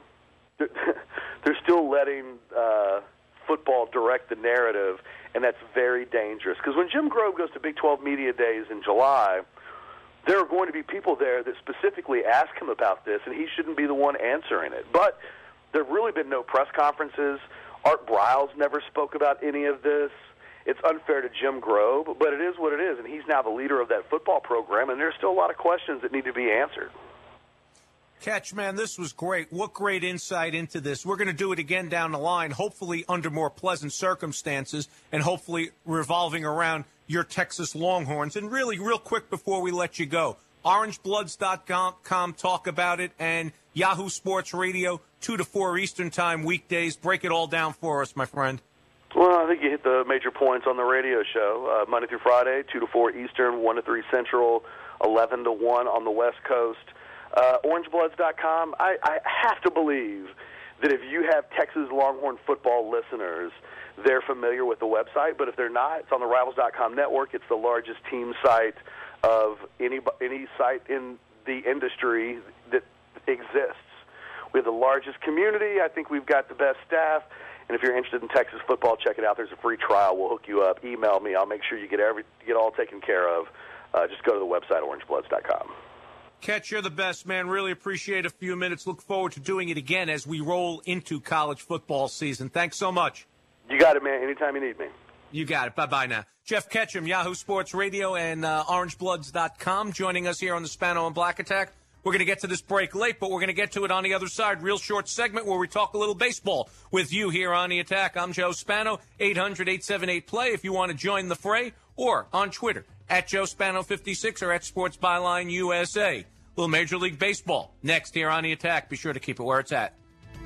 still letting football direct the narrative, and that's very dangerous. Because when Jim Grobe goes to Big 12 Media Days in July, there are going to be people there that specifically ask him about this, and he shouldn't be the one answering it. But there have really been no press conferences. Art Briles never spoke about any of this. It's unfair to Jim Grobe, but it is what it is, and he's now the leader of that football program, and there's still a lot of questions that need to be answered. Catch, man, this was great. What great insight into this. We're going to do it again down the line, hopefully under more pleasant circumstances and hopefully revolving around your Texas Longhorns. And really, real quick before we let you go, OrangeBloods.com talk about it, and Yahoo Sports Radio, 2 to 4 Eastern Time weekdays. Break it all down for us, my friend. Well, I think you hit the major points on the radio show. Monday through Friday, 2 to 4 Eastern, 1 to 3 Central, 11 to 1 on the West Coast. OrangeBloods.com, I have to believe that if you have Texas Longhorn football listeners, they're familiar with the website. But if they're not, it's on the Rivals.com network. It's the largest team site of any site in the industry that exists. We have the largest community. I think we've got the best staff. And if you're interested in Texas football, check it out. There's a free trial. We'll hook you up. Email me. I'll make sure you get all taken care of. Just go to the website, orangebloods.com. Ketch, you're the best, man. Really appreciate a few minutes. Look forward to doing it again as we roll into college football season. Thanks so much. You got it, man. Anytime you need me. You got it. Bye-bye now. Jeff Ketchum, Yahoo Sports Radio and OrangeBloods.com, joining us here on the Spano and Black Attack. We're going to get to this break late, but we're going to get to it on the other side. Real short segment where we talk a little baseball with you here on The Attack. I'm Joe Spano, 800-878-PLAY if you want to join the fray, or on Twitter, at Joe Spano56 or at Sports Byline USA. Little Major League Baseball next here on The Attack. Be sure to keep it where it's at.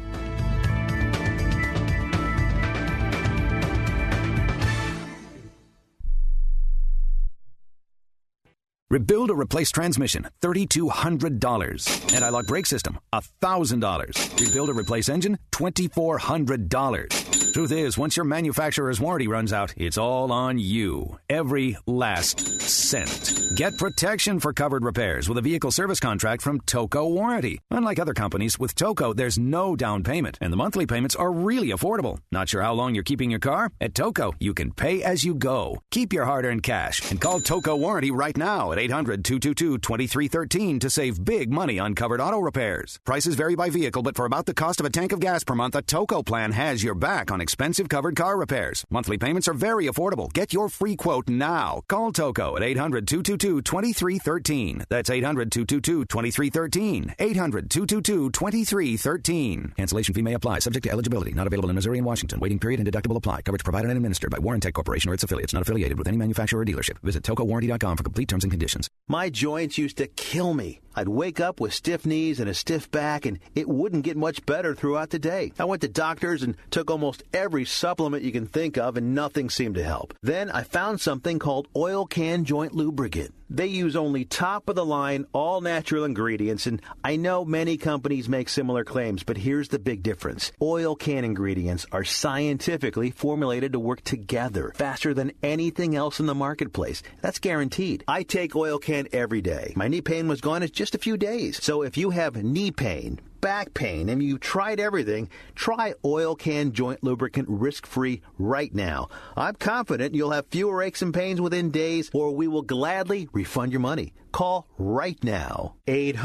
Rebuild or replace transmission, $3,200. Anti-lock brake system, $1,000. Rebuild or replace engine, $2,400. Truth is, once your manufacturer's warranty runs out, it's all on you. Every last cent. Get protection for covered repairs with a vehicle service contract from Toco Warranty. Unlike other companies, with Toco, there's no down payment, and the monthly payments are really affordable. Not sure how long you're keeping your car? At Toco, you can pay as you go. Keep your hard-earned cash and call Toco Warranty right now at 800-222-2313 to save big money on covered auto repairs. Prices vary by vehicle, but for about the cost of a tank of gas per month, a Toco plan has your back on expensive covered car repairs. Monthly payments are very affordable. Get your free quote now. Call Toco at 800-222-2313. That's 800-222-2313. 800-222-2313. Cancellation fee may apply, subject to eligibility. Not available in Missouri and Washington. Waiting period and deductible apply. Coverage provided and administered by Warrantech Corporation or its affiliates. Not affiliated with any manufacturer or dealership. Visit TocoWarranty.com for complete terms and conditions. My joints used to kill me. I'd wake up with stiff knees and a stiff back, and it wouldn't get much better throughout the day. I went to doctors and took almost every supplement you can think of, and nothing seemed to help. Then I found something called Oil Can Joint Lubricant. They use only top-of-the-line, all-natural ingredients, and I know many companies make similar claims, but here's the big difference. Oil Can ingredients are scientifically formulated to work together faster than anything else in the marketplace. That's guaranteed. I take Oil Can every day. My knee pain was gone in just a few days. So if you have knee pain, back pain, and you've tried everything, try Oil Can Joint Lubricant risk-free right now. I'm confident you'll have fewer aches and pains within days, or we will gladly refund your money. Call right now.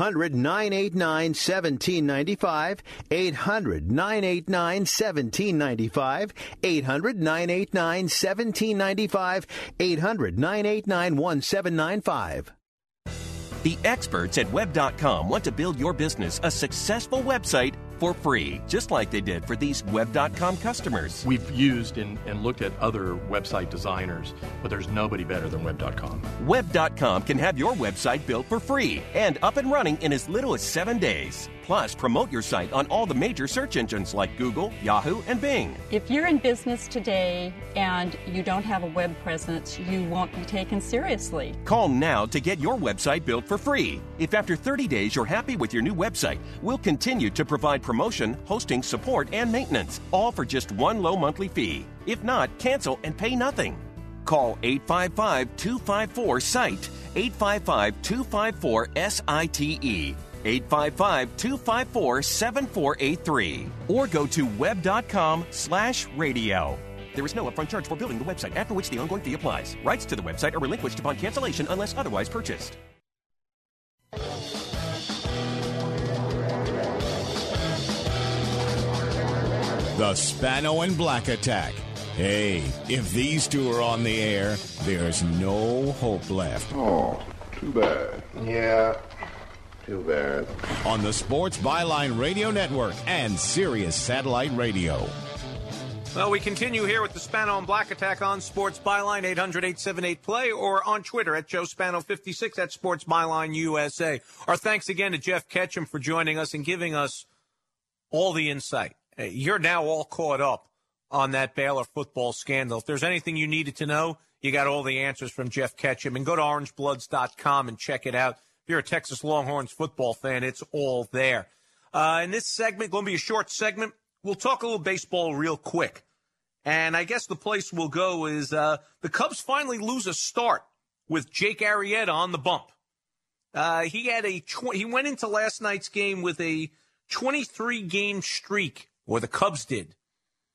800-989-1795. 800-989-1795. 800-989-1795. 800-989-1795. The experts at Web.com want to build your business a successful website for free, just like they did for these Web.com customers. We've used and looked at other website designers, but there's nobody better than Web.com. Web.com can have your website built for free and up and running in as little as 7 days. Plus, promote your site on all the major search engines like Google, Yahoo, and Bing. If you're in business today and you don't have a web presence, you won't be taken seriously. Call now to get your website built for free. If after 30 days you're happy with your new website, we'll continue to provide promotion, hosting, support, and maintenance, all for just one low monthly fee. If not, cancel and pay nothing. Call 855-254-SITE, 855-254-SITE. 855-254-7483 or go to web.com/radio. There is no upfront charge for building the website, after which the ongoing fee applies. Rights to the website are relinquished upon cancellation unless otherwise purchased. The Spano and Black Attack. Hey, if these two are on the air, there's no hope left. Oh, too bad. Yeah. Too bad. On the Sports Byline Radio Network and Sirius Satellite Radio. Well, we continue here with the Spano and Black Attack on Sports Byline, 800-878-PLAY, or on Twitter at Joe Spano56 at Sports Byline USA. Our thanks again to Jeff Ketchum for joining us and giving us all the insight. You're now all caught up on that Baylor football scandal. If there's anything you needed to know, you got all the answers from Jeff Ketchum. And go to orangebloods.com and check it out. If you're a Texas Longhorns football fan, it's all there. In this segment, going to be a short segment, we'll talk a little baseball real quick. And I guess the place we'll go is the Cubs finally lose a start with Jake Arrieta on the bump. He went into last night's game with a 23-game streak, or the Cubs did.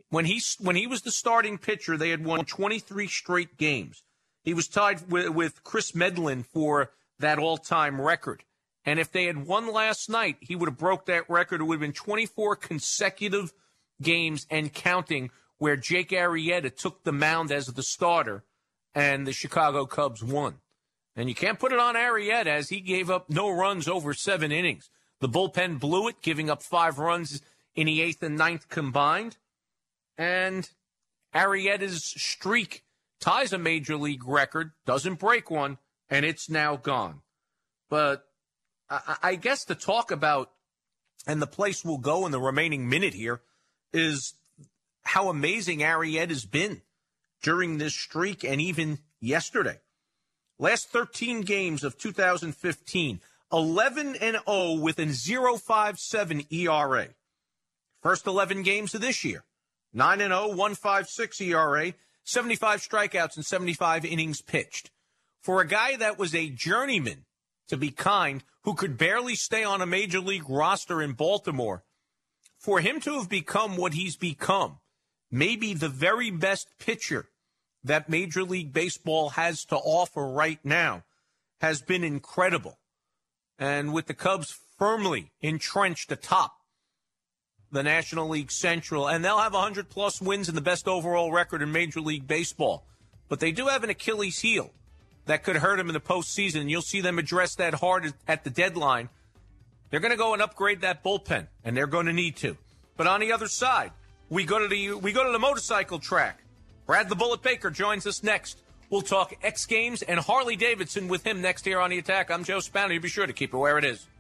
when he was the starting pitcher, they had won 23 straight games. He was tied with Chris Medlin for that all-time record. And if they had won last night, he would have broke that record. It would have been 24 consecutive games and counting where Jake Arrieta took the mound as the starter and the Chicago Cubs won. And you can't put it on Arrieta as he gave up no runs over 7 innings. The bullpen blew it, giving up 5 runs in the 8th and 9th combined. And Arrieta's streak ties a major league record, doesn't break one, and it's now gone. But I guess to talk about, and the place we'll go in the remaining minute here, is how amazing Arrieta's been during this streak and even yesterday. Last 13 games of 2015, 11-0 with a 0.57 ERA. First 11 games of this year, 9-0, 1.56 ERA, 75 strikeouts and 75 innings pitched. For a guy that was a journeyman, to be kind, who could barely stay on a major league roster in Baltimore, for him to have become what he's become, maybe the very best pitcher that Major League Baseball has to offer right now, has been incredible. And with the Cubs firmly entrenched atop the National League Central, and they'll have 100-plus wins and the best overall record in Major League Baseball. But they do have an Achilles heel that could hurt them in the postseason, and you'll see them address that hard at the deadline. They're going to go and upgrade that bullpen, and they're going to need to. But on the other side, we go to the motorcycle track. Brad the Bullet Baker joins us next. We'll talk X Games and Harley Davidson with him next here on The Attack. I'm Joe Spano. You be sure to keep it where it is.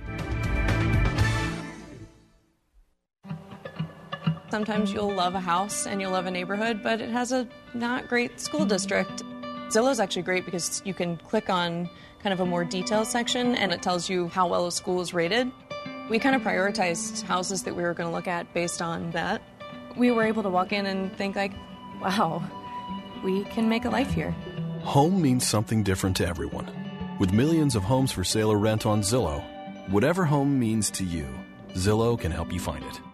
Sometimes you'll love a house and you'll love a neighborhood, but it has a not great school district. Zillow's actually great because you can click on kind of a more detailed section and it tells you how well a school is rated. We kind of prioritized houses that we were going to look at based on that. We were able to walk in and think like, wow, we can make a life here. Home means something different to everyone. With millions of homes for sale or rent on Zillow, whatever home means to you, Zillow can help you find it.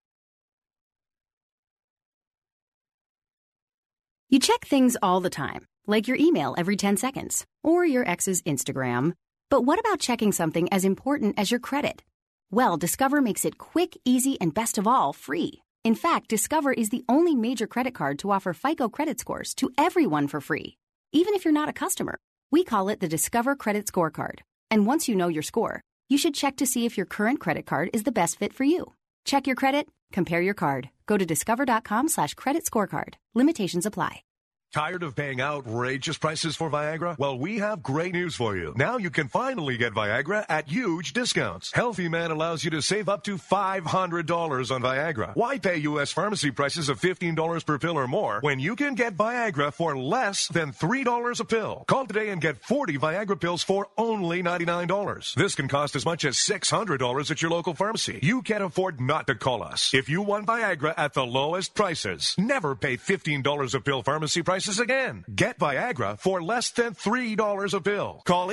You check things all the time, like your email every 10 seconds, or your ex's Instagram. But what about checking something as important as your credit? Well, Discover makes it quick, easy, and best of all, free. In fact, Discover is the only major credit card to offer FICO credit scores to everyone for free, even if you're not a customer. We call it the Discover Credit Scorecard. And once you know your score, you should check to see if your current credit card is the best fit for you. Check your credit, compare your card. Go to discover.com/credit scorecard. Limitations apply. Tired of paying outrageous prices for Viagra? Well, we have great news for you. Now you can finally get Viagra at huge discounts. Healthy Man allows you to save up to $500 on Viagra. Why pay U.S. pharmacy prices of $15 per pill or more when you can get Viagra for less than $3 a pill? Call today and get 40 Viagra pills for only $99. This can cost as much as $600 at your local pharmacy. You can't afford not to call us. If you want Viagra at the lowest prices, never pay $15 a pill pharmacy prices again. Get Viagra for less than $3 a pill. Call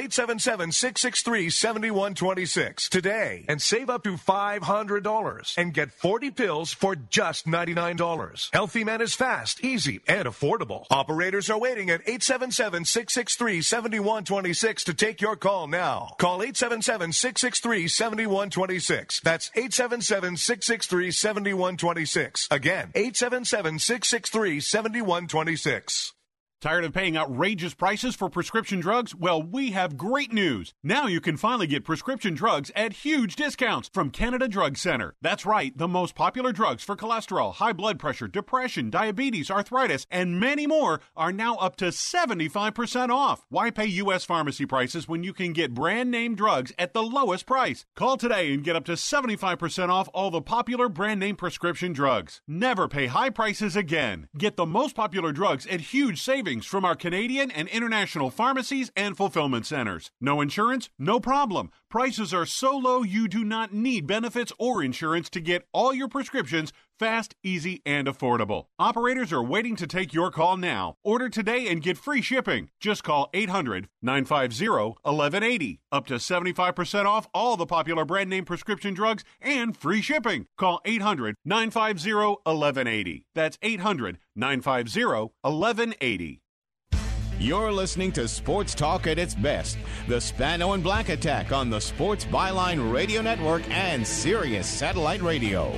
877-663-7126 today and save up to $500 and get 40 pills for just $99. Healthy Man is fast, easy, and affordable. Operators are waiting at 877-663-7126 to take your call now. Call 877-663-7126. That's 877-663-7126. Again, 877-663-7126. Tired of paying outrageous prices for prescription drugs? Well, we have great news. Now you can finally get prescription drugs at huge discounts from Canada Drug Center. That's right, the most popular drugs for cholesterol, high blood pressure, depression, diabetes, arthritis, and many more are now up to 75% off. Why pay U.S. pharmacy prices when you can get brand name drugs at the lowest price? Call today and get up to 75% off all the popular brand name prescription drugs. Never pay high prices again. Get the most popular drugs at huge savings from our Canadian and international pharmacies and fulfillment centers. No insurance? No problem. Prices are so low you do not need benefits or insurance to get all your prescriptions Fast, easy, and affordable. Operators are waiting to take your call now. Order today and get free shipping. Just call 800-950-1180. Up to 75% off all the popular brand name prescription drugs and free shipping. Call 800-950-1180. That's 800-950-1180. You're listening to Sports Talk at its best. The Spano and Black Attack on the Sports Byline Radio Network and Sirius Satellite Radio.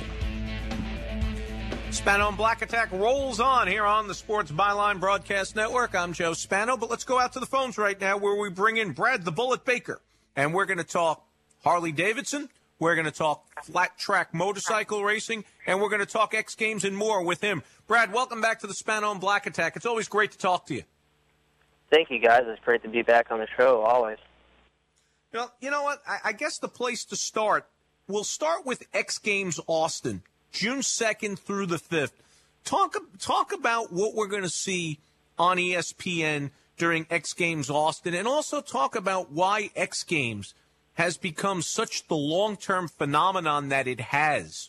Spano and Black Attack rolls on here on the Sports Byline Broadcast Network. I'm Joe Spano, but let's go out to the phones right now where we bring in Brad the Bullet Baker. And we're going to talk Harley Davidson, we're going to talk flat track motorcycle racing, and we're going to talk X Games and more with him. Brad, welcome back to the Spano and Black Attack. It's always great to talk to you. Thank you, guys. It's great to be back on the show, always. Well, you know what? I guess the place to start, we'll start with X Games Austin, June 2nd through the 5th. Talk about what we're going to see on ESPN during X Games Austin, and also talk about why X Games has become such the long-term phenomenon that it has.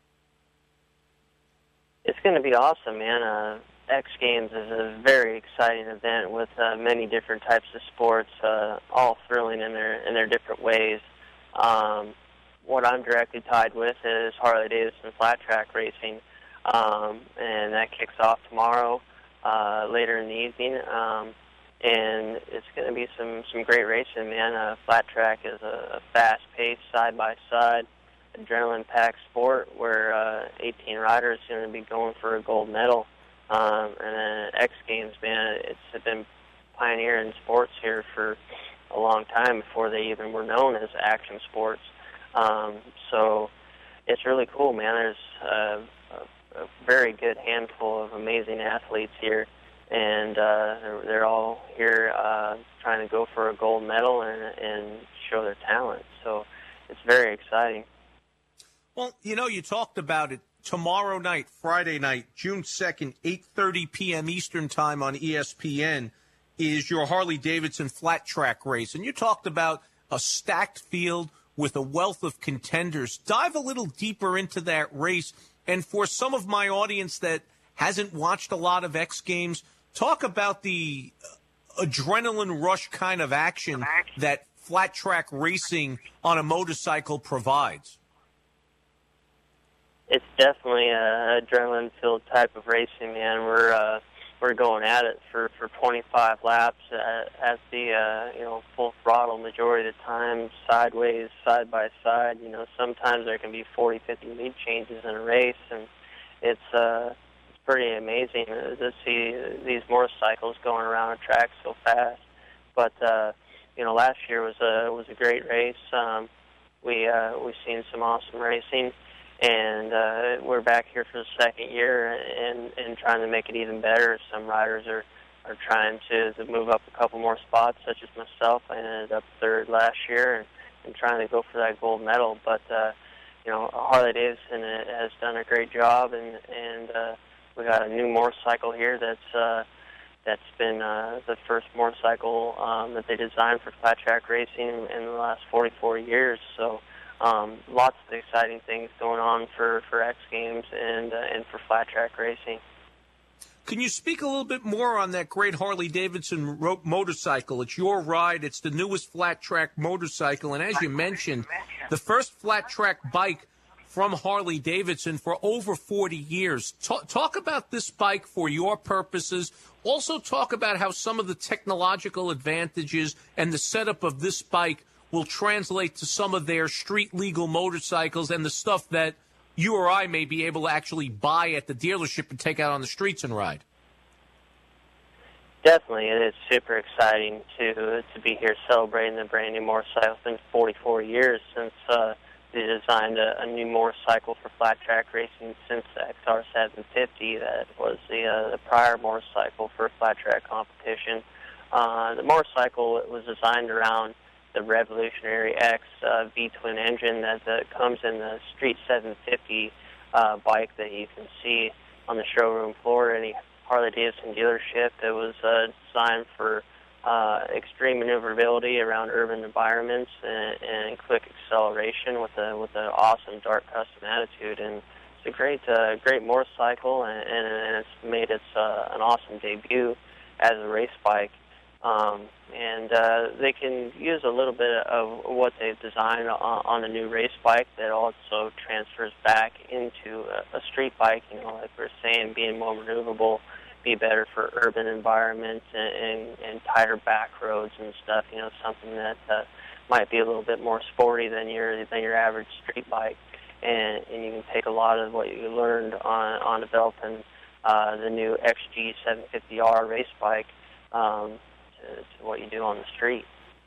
It's going to be awesome, man. X Games is a very exciting event with many different types of sports, all thrilling in their different ways. What I'm directly tied with is Harley Davidson flat track racing, and that kicks off tomorrow later in the evening. And it's going to be some great racing, man. Flat track is a fast-paced, side-by-side, adrenaline-packed sport where 18 riders are going to be going for a gold medal. And then X Games, man, it's been pioneering sports here for a long time before they even were known as action sports. So it's really cool, man. There's a very good handful of amazing athletes here, and they're all here trying to go for a gold medal and show their talent. So it's very exciting. Well, you know, you talked about it. Tomorrow night, Friday night, June 2nd, 8:30 p.m. Eastern Time on ESPN, is your Harley-Davidson flat track race. And you talked about a stacked field with a wealth of contenders. Dive a little deeper into that race. And for some of my audience that hasn't watched a lot of X Games, talk about the adrenaline rush kind of action that flat track racing on a motorcycle provides. It's definitely an adrenaline-filled type of racing, man. We're going at it for 25 laps at the full throttle majority of the time, sideways, side by side. You know, sometimes there can be 40, 50 lead changes in a race, and it's pretty amazing to see these motorcycles going around a track so fast. But last year was a great race. We seen some awesome racing. And we're back here for the second year and trying to make it even better. Some riders are trying to move up a couple more spots, such as myself. I ended up third last year and trying to go for that gold medal. But, Harley Davidson has done a great job, and we got a new motorcycle here that's been the first motorcycle that they designed for flat track racing in the last 44 years. So lots of exciting things going on for X Games and for flat track racing. Can you speak a little bit more on that great Harley-Davidson motorcycle? It's your ride. It's the newest flat track motorcycle. And as you mentioned, the first flat track bike from Harley-Davidson for over 40 years. Talk about this bike for your purposes. Also talk about how some of the technological advantages and the setup of this bike will translate to some of their street legal motorcycles and the stuff that you or I may be able to actually buy at the dealership and take out on the streets and ride. Definitely, it is super exciting to be here celebrating the brand new motorcycle. It's been 44 years since they designed a new motorcycle for flat track racing since the XR750. That was the prior motorcycle for flat track competition. The motorcycle was designed around the Revolutionary X V-twin engine that comes in the Street 750 bike that you can see on the showroom floor at any Harley-Davidson dealership. It was designed for extreme maneuverability around urban environments and quick acceleration with an awesome dark custom attitude. And a great motorcycle, and it's made an awesome debut as a race bike. And they can use a little bit of what they've designed on a new race bike that also transfers back into a street bike. Like we're saying, being more maneuverable, be better for urban environments and tighter back roads and stuff. Something that might be a little bit more sporty than your average street bike. And you can take a lot of what you learned on developing the new XG 750R race bike to what you do on the street.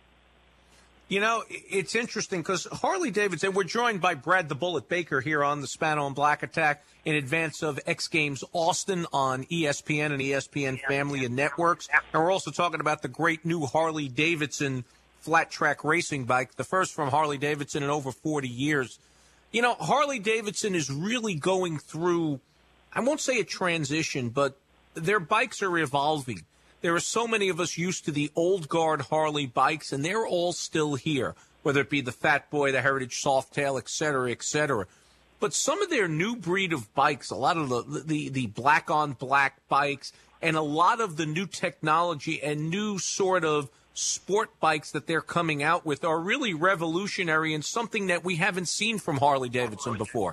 It's interesting because Harley-Davidson, we're joined by Brad the Bullet Baker here on the Spano and Black Attack in advance of X Games Austin on ESPN and ESPN Family and Networks. And we're also talking about the great new Harley-Davidson flat track racing bike, the first from Harley-Davidson in over 40 years. Harley-Davidson is really going through, I won't say a transition, but their bikes are evolving. There are so many of us used to the old guard Harley bikes, and they're all still here, whether it be the Fat Boy, the Heritage Softail, et cetera, et cetera. But some of their new breed of bikes, a lot of the black-on-black bikes, and a lot of the new technology and new sort of sport bikes that they're coming out with are really revolutionary and something that we haven't seen from Harley-Davidson before.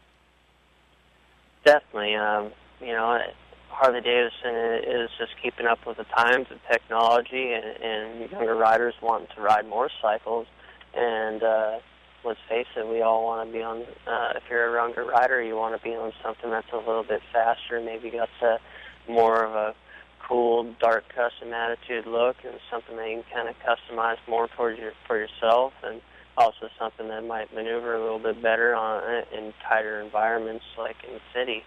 Definitely. Harley-Davidson is just keeping up with the times and technology, and younger riders wanting to ride motorcycles. And let's face it, we all want to be on, if you're a younger rider, you want to be on something that's a little bit faster, maybe got more of a cool, dark, custom attitude look, and something that you can kind of customize more for yourself, and also something that might maneuver a little bit better in tighter environments like in the city.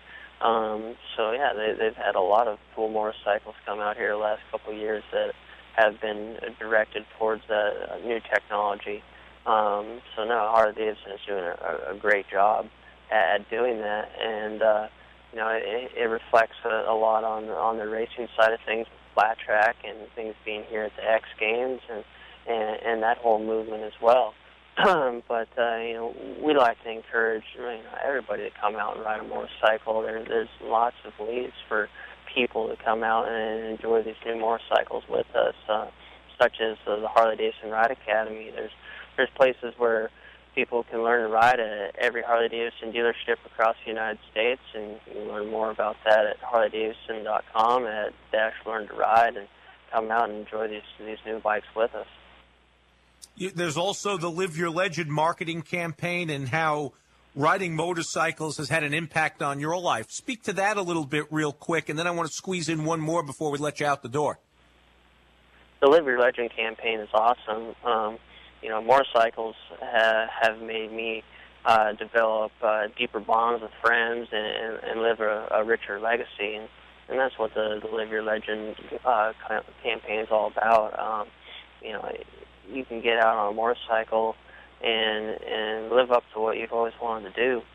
They've had a lot of cool motorcycles come out here the last couple of years that have been directed towards new technology. Harley-Davidson is doing a great job at doing that, and it reflects a lot on the racing side of things, flat track and things being here at the X Games and that whole movement as well. But we like to encourage everybody to come out and ride a motorcycle. There's lots of ways for people to come out and enjoy these new motorcycles with us, such as the Harley-Davidson Ride Academy. There's places where people can learn to ride at every Harley-Davidson dealership across the United States, and you can learn more about that at harleydavidson.com at /learn to ride, and come out and enjoy these new bikes with us. There's also the Live Your Legend marketing campaign and how riding motorcycles has had an impact on your life. Speak to that a little bit real quick, and then I want to squeeze in one more before we let you out the door. The Live Your Legend campaign is awesome. Motorcycles have made me develop deeper bonds with friends and live a richer legacy, and that's what the Live Your Legend campaign is all about. You can get out on a motorcycle and live up to what you've always wanted to do.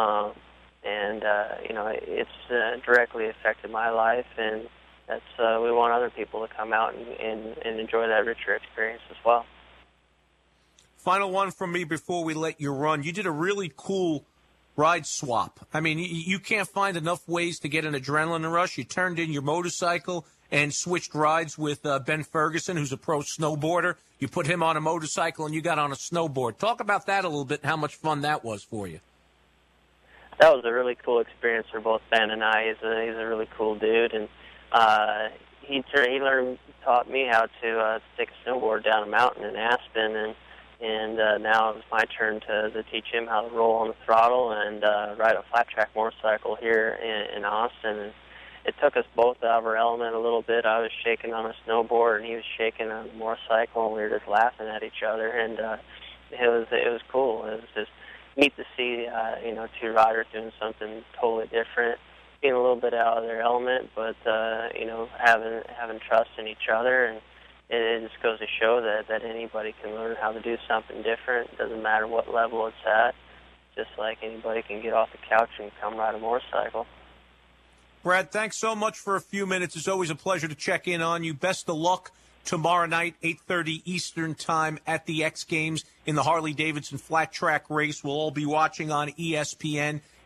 It's directly affected my life, and that's we want other people to come out and enjoy that richer experience as well. Final one from me before we let you run. You did a really cool ride swap. I mean, you can't find enough ways to get an adrenaline rush. You turned in your motorcycle and switched rides with Ben Ferguson, who's a pro snowboarder. You put him on a motorcycle and you got on a snowboard. Talk about that a little bit and how much fun that was for you. That was a really cool experience for both Ben and I. He's a really cool dude, and he taught me how to take a snowboard down a mountain in Aspen, and now it was my turn to teach him how to roll on the throttle and ride a flat track motorcycle here in Austin. And it took us both out of our element a little bit. I was shaking on a snowboard and he was shaking on a motorcycle, and we were just laughing at each other, and it was cool. It was just neat to see two riders doing something totally different, being a little bit out of their element, but having trust in each other. And it just goes to show that anybody can learn how to do something different. It doesn't matter what level it's at. Just like anybody can get off the couch and come ride a motorcycle. Brad, thanks so much for a few minutes. It's always a pleasure to check in on you. Best of luck tomorrow night, 8:30 Eastern Time at the X Games in the Harley-Davidson flat track race. We'll all be watching on ESPN.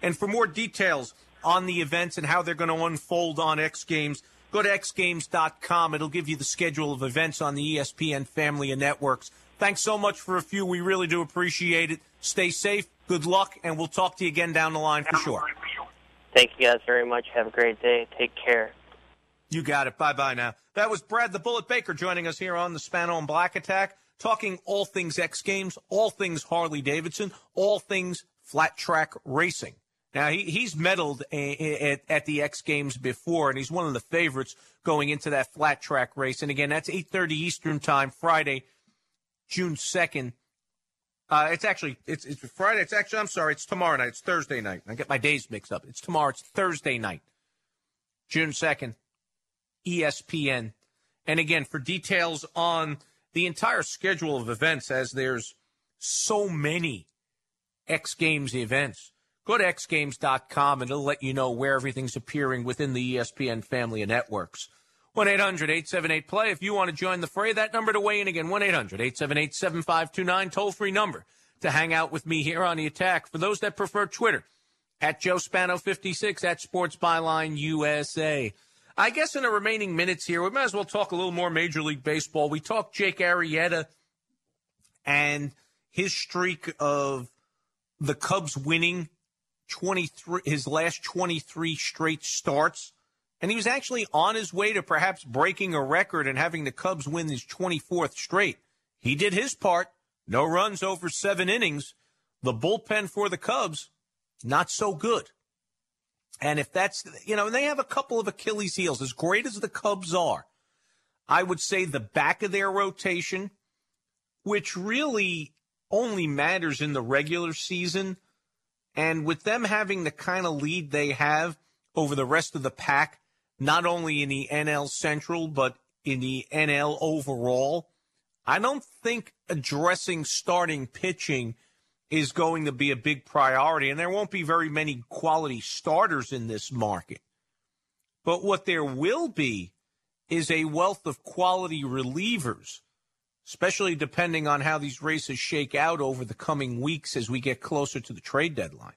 And for more details on the events and how they're going to unfold on X Games, go to xgames.com. It'll give you the schedule of events on the ESPN family of networks. Thanks so much for a few. We really do appreciate it. Stay safe. Good luck, and we'll talk to you again down the line for sure. Thank you guys very much. Have a great day. Take care. You got it. Bye-bye now. That was Brad the Bullet Baker joining us here on the Spano and Black Attack, talking all things X Games, all things Harley-Davidson, all things flat track racing. Now, he's medaled at the X Games before, and he's one of the favorites going into that flat track race. And again, that's 8:30 Eastern time, Friday, June 2nd. It's Friday. It's tomorrow night. It's Thursday night. I get my days mixed up. It's tomorrow. It's Thursday night, June 2nd, ESPN. And again, for details on the entire schedule of events, as there's so many X Games events, go to xgames.com and it'll let you know where everything's appearing within the ESPN family of networks. 1-800-878-PLAY. If you want to join the fray, that number to weigh in again, 1-800-878-7529, toll-free number to hang out with me here on The Attack. For those that prefer Twitter, at Joe Spano56, at Sports Byline USA. I guess in the remaining minutes here, we might as well talk a little more Major League Baseball. We talked Jake Arrieta and his streak of the Cubs winning his last 23 straight starts. And he was actually on his way to perhaps breaking a record and having the Cubs win his 24th straight. He did his part. No runs over 7 innings. The bullpen for the Cubs, not so good. And if that's, they have a couple of Achilles heels. As great as the Cubs are, I would say the back of their rotation, which really only matters in the regular season. And with them having the kind of lead they have over the rest of the pack, not only in the NL Central, but in the NL overall, I don't think addressing starting pitching is going to be a big priority, and there won't be very many quality starters in this market. But what there will be is a wealth of quality relievers, especially depending on how these races shake out over the coming weeks as we get closer to the trade deadline.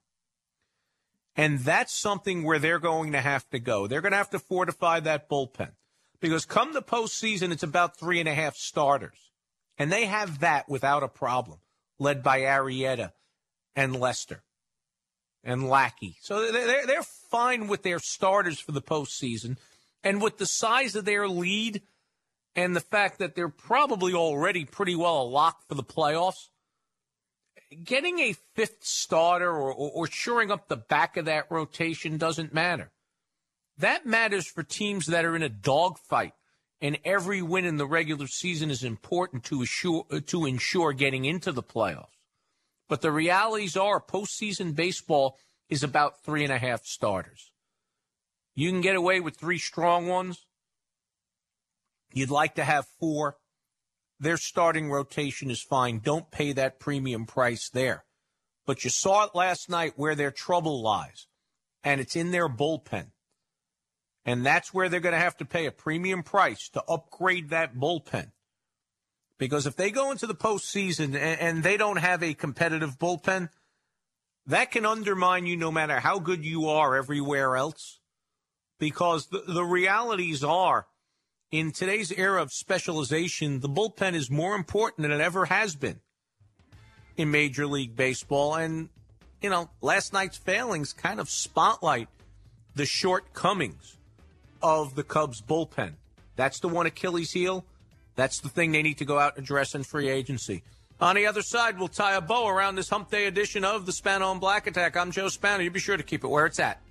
And that's something where they're going to have to go. They're going to have to fortify that bullpen. Because come the postseason, it's about 3.5 starters. And they have that without a problem, led by Arrieta and Lester and Lackey. So they're fine with their starters for the postseason. And with the size of their lead and the fact that they're probably already pretty well a lock for the playoffs, getting a 5th starter or shoring up the back of that rotation doesn't matter. That matters for teams that are in a dogfight, and every win in the regular season is important to ensure getting into the playoffs. But the realities are postseason baseball is about 3.5 starters. You can get away with 3 strong ones. You'd like to have 4. Their starting rotation is fine. Don't pay that premium price there. But you saw it last night where their trouble lies, and it's in their bullpen. And that's where they're going to have to pay a premium price to upgrade that bullpen. Because if they go into the postseason and they don't have a competitive bullpen, that can undermine you no matter how good you are everywhere else. Because the realities are, in today's era of specialization, the bullpen is more important than it ever has been in Major League Baseball. And, last night's failings kind of spotlight the shortcomings of the Cubs bullpen. That's the one Achilles heel. That's the thing they need to go out and address in free agency. On the other side, we'll tie a bow around this hump day edition of the Spano and Black Attack. I'm Joe Spano. You be sure to keep it where it's at.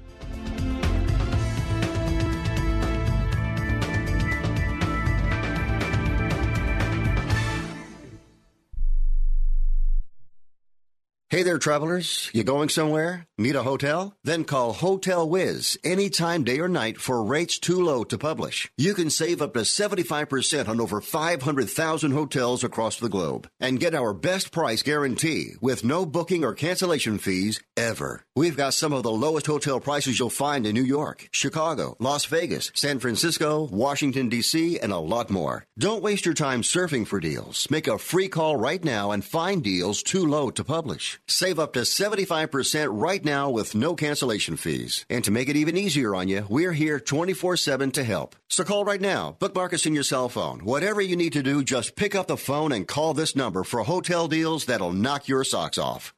Hey there, travelers. You going somewhere? Need a hotel? Then call Hotel Wiz anytime, day or night, for rates too low to publish. You can save up to 75% on over 500,000 hotels across the globe and get our best price guarantee with no booking or cancellation fees ever. We've got some of the lowest hotel prices you'll find in New York, Chicago, Las Vegas, San Francisco, Washington, D.C., and a lot more. Don't waste your time surfing for deals. Make a free call right now and find deals too low to publish. Save up to 75% right now with no cancellation fees. And to make it even easier on you, we're here 24/7 to help. So call right now. Bookmark us in your cell phone. Whatever you need to do, just pick up the phone and call this number for hotel deals that'll knock your socks off.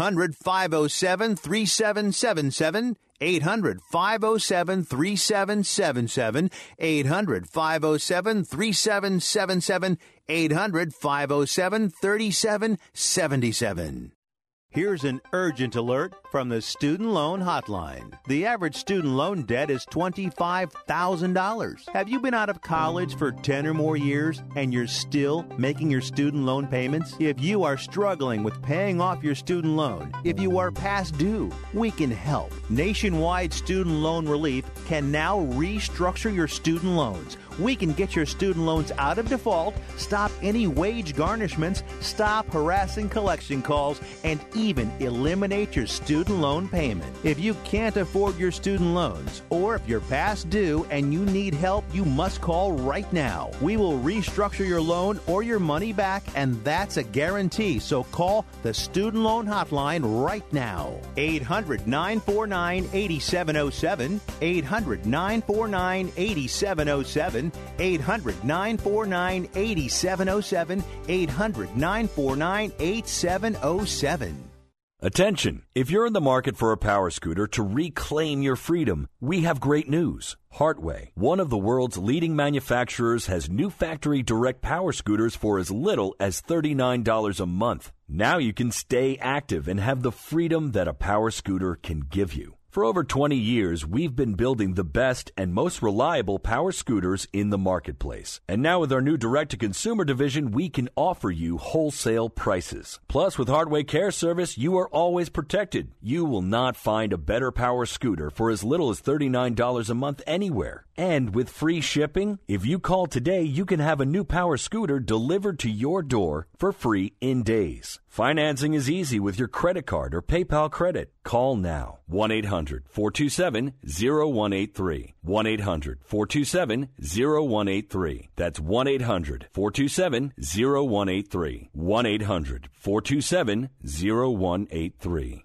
800-507-3777. 800-507-3777. 800-507-3777. 800-507-3777. Here's an urgent alert from the Student Loan Hotline. The average student loan debt is $25,000. Have you been out of college for 10 or more years and you're still making your student loan payments? If you are struggling with paying off your student loan, if you are past due, we can help. Nationwide Student Loan Relief can now restructure your student loans. We can get your student loans out of default, stop any wage garnishments, stop harassing collection calls, and even eliminate your student loan payment. If you can't afford your student loans, or if you're past due and you need help, you must call right now. We will restructure your loan or your money back, and that's a guarantee. So call the Student Loan Hotline right now. 800-949-8707. 800-949-8707. 800-949-8707. 800-949-8707. Attention! If you're in the market for a power scooter to reclaim your freedom, we have great news. Hartway, one of the world's leading manufacturers, has new factory direct power scooters for as little as $39 a month. Now you can stay active and have the freedom that a power scooter can give you. For over 20 years, we've been building the best and most reliable power scooters in the marketplace. And now with our new direct-to-consumer division, we can offer you wholesale prices. Plus, with Hardway Care Service, you are always protected. You will not find a better power scooter for as little as $39 a month anywhere. And with free shipping, if you call today, you can have a new power scooter delivered to your door for free in days. Financing is easy with your credit card or PayPal credit. Call now. 1-800-427-0183. 1-800-427-0183. That's 1-800-427-0183. 1-800-427-0183.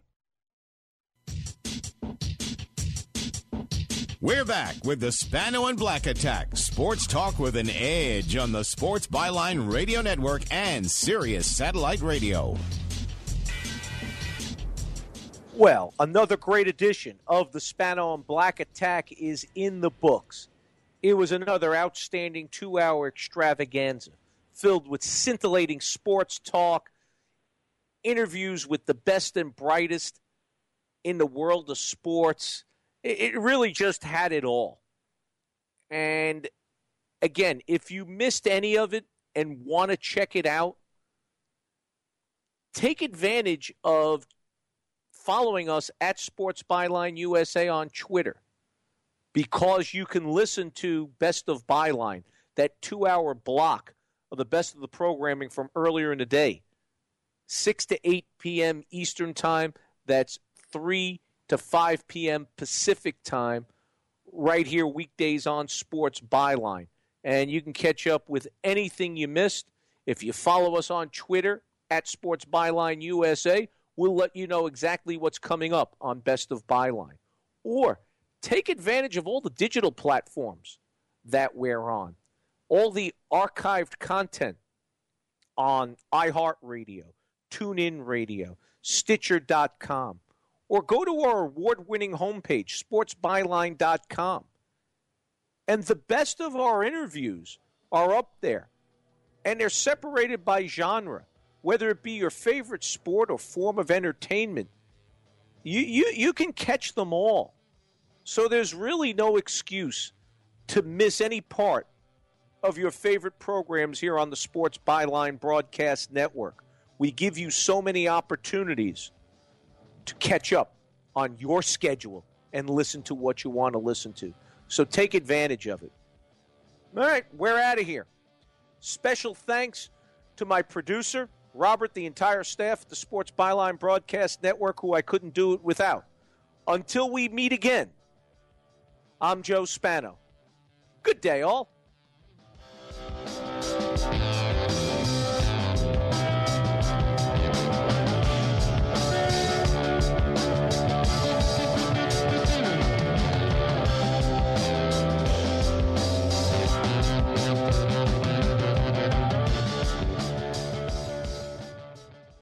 We're back with the Spano and Black Attack. Sports talk with an edge on the Sports Byline Radio Network and Sirius Satellite Radio. Well, another great edition of the Spano and Black Attack is in the books. It was another outstanding 2-hour extravaganza filled with scintillating sports talk, interviews with the best and brightest in the world of sports. It really just had it all. And again, if you missed any of it and want to check it out, take advantage of following us at Sports Byline USA on Twitter, because you can listen to Best of Byline, that 2-hour block of the best of the programming from earlier in the day, 6 to 8 p.m. Eastern Time. That's 3 to 5 p.m. Pacific Time, right here weekdays on Sports Byline. And you can catch up with anything you missed. If you follow us on Twitter at Sports Byline USA, we'll let you know exactly what's coming up on Best of Byline. Or take advantage of all the digital platforms that we're on. All the archived content on iHeartRadio, TuneIn Radio, Stitcher.com. Or go to our award-winning homepage, sportsbyline.com. And the best of our interviews are up there. And they're separated by genre, whether it be your favorite sport or form of entertainment. You can catch them all. So there's really no excuse to miss any part of your favorite programs here on the Sports Byline Broadcast Network. We give you so many opportunities to catch up on your schedule and listen to what you want to listen to. So take advantage of it. All right, we're out of here. Special thanks to my producer, Robert, the entire staff at the Sports Byline Broadcast Network, who I couldn't do it without. Until we meet again, I'm Joe Spano. Good day, all.